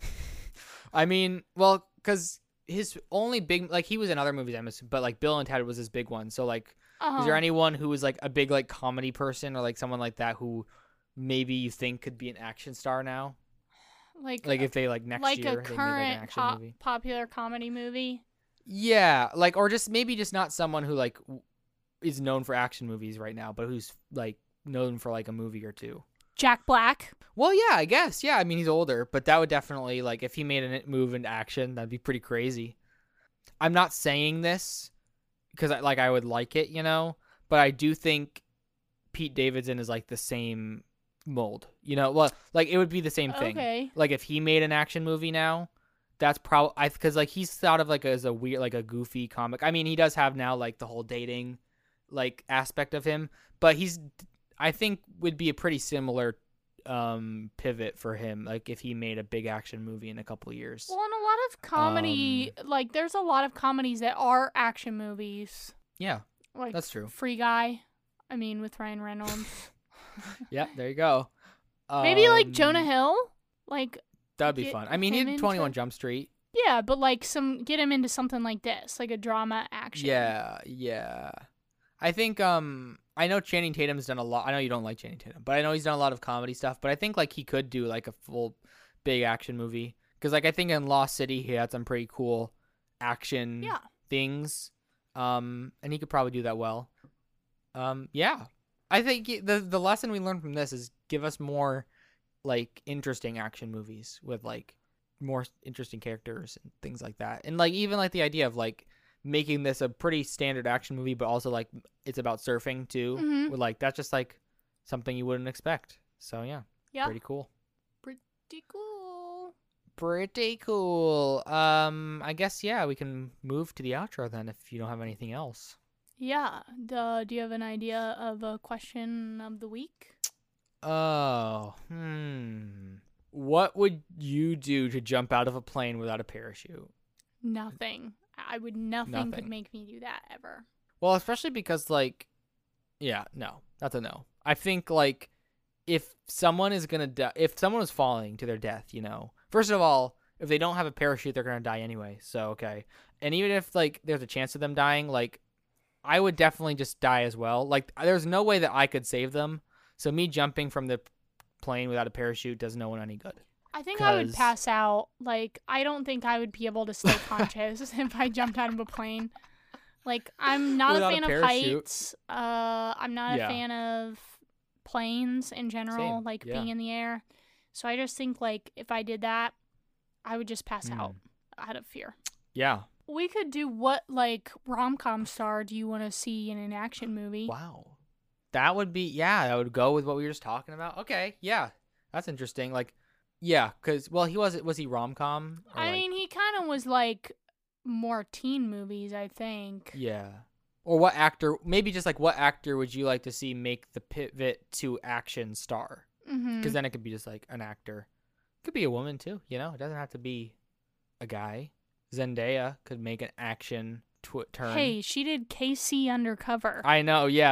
S1: I mean, well, because his only big like he was in other movies, I'm assuming, but like Bill and Ted was his big one. So like,
S2: Uh-huh.
S1: is there anyone who was like a big like comedy person or like someone like that who maybe you think could be an action star now?
S2: like
S1: Like if they like next
S2: like
S1: year
S2: a
S1: they made like
S2: current
S1: an action
S2: po-
S1: movie.
S2: popular comedy movie?
S1: Yeah, like or just maybe just not someone who like w- is known for action movies right now, but who's like known for like a movie or two.
S2: Jack Black.
S1: Well, yeah, I guess. Yeah, I mean he's older, but that would definitely like if he made a move into action, that'd be pretty crazy. I'm not saying this because I, like I would like it, you know, but I do think Pete Davidson is like the same mold, you know. Well, like it would be the same thing.
S2: Okay.
S1: Like if he made an action movie now, that's probably I because like he's thought of like as a weird, like a goofy comic. I mean, he does have now like the whole dating like aspect of him, but he's I think would be a pretty similar um pivot for him like if he made a big action movie in a couple of years.
S2: Well, and a lot of comedy,
S1: Um,
S2: like there's a lot of comedies that are action movies.
S1: Yeah,
S2: Like
S1: that's true.
S2: Free Guy. I mean, with Ryan Reynolds.
S1: Yeah, there you go.
S2: Maybe like
S1: Um,
S2: Jonah Hill. Like
S1: That'd be
S2: get
S1: fun. I mean, he
S2: him
S1: did
S2: into-
S1: twenty-one Jump Street.
S2: yeah, but like some get him into something like this, like a drama action.
S1: Yeah, yeah. I think um I know Channing Tatum's done a lot. I know you don't like Channing Tatum, but I know he's done a lot of comedy stuff. But I think like he could do like a full big action movie because like I think in Lost City he had some pretty cool action
S2: Yeah.
S1: things, um, and he could probably do that well. Um, yeah, I think he- the the lesson we learned from this is give us more like interesting action movies with like more interesting characters and things like that, and like even like the idea of like making this a pretty standard action movie, but also like it's about surfing too.
S2: Mhm.
S1: With like that's just like something you wouldn't expect. So yeah,
S2: Yeah.
S1: pretty cool.
S2: Pretty cool.
S1: Pretty cool. Um, I guess yeah, we can move to the outro then if you don't have anything else.
S2: Yeah. Duh, do you have an idea of a question of the week?
S1: Oh, hmm. What would you do to jump out of a plane without a parachute?
S2: Nothing. I would nothing, could
S1: Nothing.
S2: make me do that ever.
S1: Well, especially because like, yeah, no, that's a no. I think like if someone is gonna die, if someone is falling to their death, you know, first of all, if they don't have a parachute, they're gonna die anyway. So okay, and even if like there's a chance of them dying, like I would definitely just die as well. Like there's no way that I could save them. So me jumping from the plane without a parachute does no one any good.
S2: I think I would
S1: 'Cause-
S2: pass out. Like, I don't think I would be able to stay conscious if I jumped out of a plane. Like, I'm not
S1: Without
S2: a
S1: a
S2: fan of
S1: parachute.
S2: heights. Uh, I'm not
S1: Yeah.
S2: a fan of planes in general,
S1: Same,
S2: like
S1: yeah.
S2: being in the air. So I just think, like, if I did that, I would just pass
S1: Mm.
S2: out out of fear.
S1: Yeah.
S2: We could do what, like, rom-com star do you want to see in an action movie?
S1: Wow. That would be, yeah, that would go with what we were just talking about. Okay, yeah. That's interesting. Like, yeah, because, well, he was, was he rom-com? Or,
S2: I
S1: like-
S2: mean, he kind of was, like, more teen movies, I think.
S1: Yeah. Or what actor, maybe just like what actor would you like to see make the pivot to action star?
S2: Mm-hmm.
S1: Because then it could be just like an actor. It could be a woman too, you know? It doesn't have to be a guy. Zendaya could make an action tw- turn.
S2: Hey, she did K C Undercover.
S1: I know, yeah, that's what I, I know. That's true. That's true. But maybe in the movie movie territory.
S2: Yeah, what? What would you do?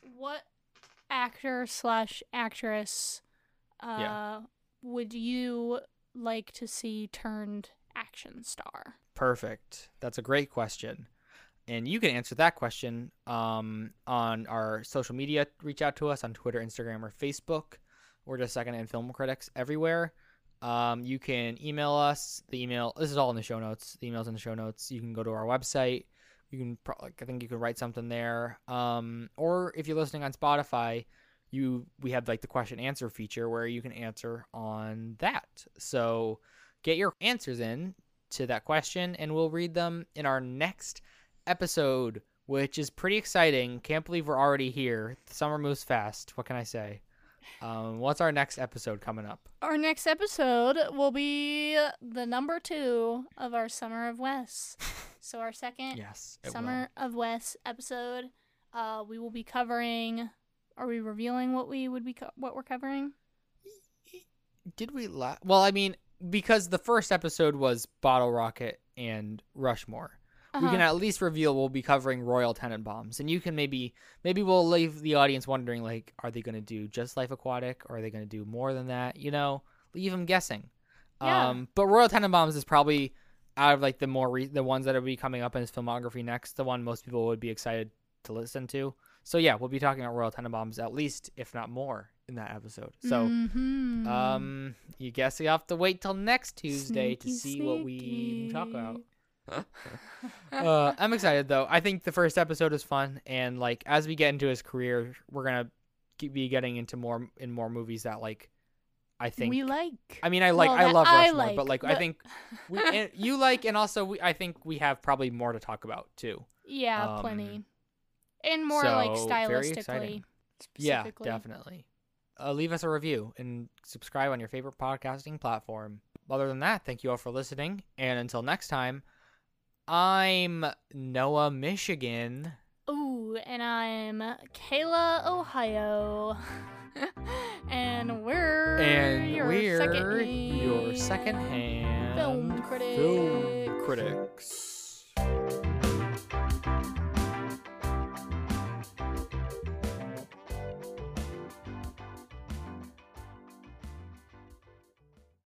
S2: what actor slash actress uh,
S1: Yeah.
S2: would you like to see turned action star?
S1: Perfect. That's a great question. And you can answer that question um, on our social media. Reach out to us on Twitter, Instagram, or Facebook. We're just Secondhand Film Critics everywhere. Um, you can email us. The email, this is all in the show notes. The email's in the show notes. You can go to our website. You can, pro- I think you can write something there. Um, or if you're listening on Spotify, you we have like the question answer feature where you can answer on that. So get your answers in to that question, and we'll read them in our next episode, which is pretty exciting. Can't believe we're already here. The summer moves fast. What can I say? Um, what's our next episode coming up?
S2: Our next episode will be the number two of our Summer of Wes. So our second
S1: Yes, it
S2: Summer of Wes episode, uh, we will be covering. Are we revealing what we would be co- what we're covering?
S1: will. Did we la- Well, I mean, because the first episode was Bottle Rocket and Rushmore.
S2: Uh-huh.
S1: We can at least reveal we'll be covering Royal Tenenbaums, and you can maybe maybe we'll leave the audience wondering, like, are they going to do just Life Aquatic, or are they going to do more than that? You know, leave them guessing.
S2: Yeah.
S1: Um, but Royal Tenenbaums is probably out of like the more re- the ones that will be coming up in his filmography next, the one most people would be excited to listen to. So yeah, we'll be talking about Royal Tenenbaums at least, if not more, in that episode. So
S2: Mhm.
S1: um, you guess you have to wait till next Tuesday to
S2: Sneaky,
S1: see what we talk
S2: sneaky.
S1: about. uh, I'm excited though. I think the first episode is fun, and like as we get into his career, we're gonna keep, be getting into more in more movies that like I think
S2: we like.
S1: I mean, I like
S2: Well,
S1: I
S2: that
S1: love
S2: I
S1: Rushmore,
S2: like,
S1: but like I
S2: but-
S1: think we and you like, and also we, I think we have probably more to talk about too.
S2: Yeah,
S1: um,
S2: plenty. And more like
S1: so, very
S2: stylistically.
S1: exciting. Yeah,
S2: Specifically.
S1: definitely. Uh, leave us a review and subscribe on your favorite podcasting platform. Other than that, thank you all for listening, and until next time, I'm Noah, Michigan.
S2: Ooh, and I'm Kayla, Ohio. and we're
S1: And
S2: your
S1: we're
S2: second
S1: your secondhand
S2: film critics.
S1: film critics.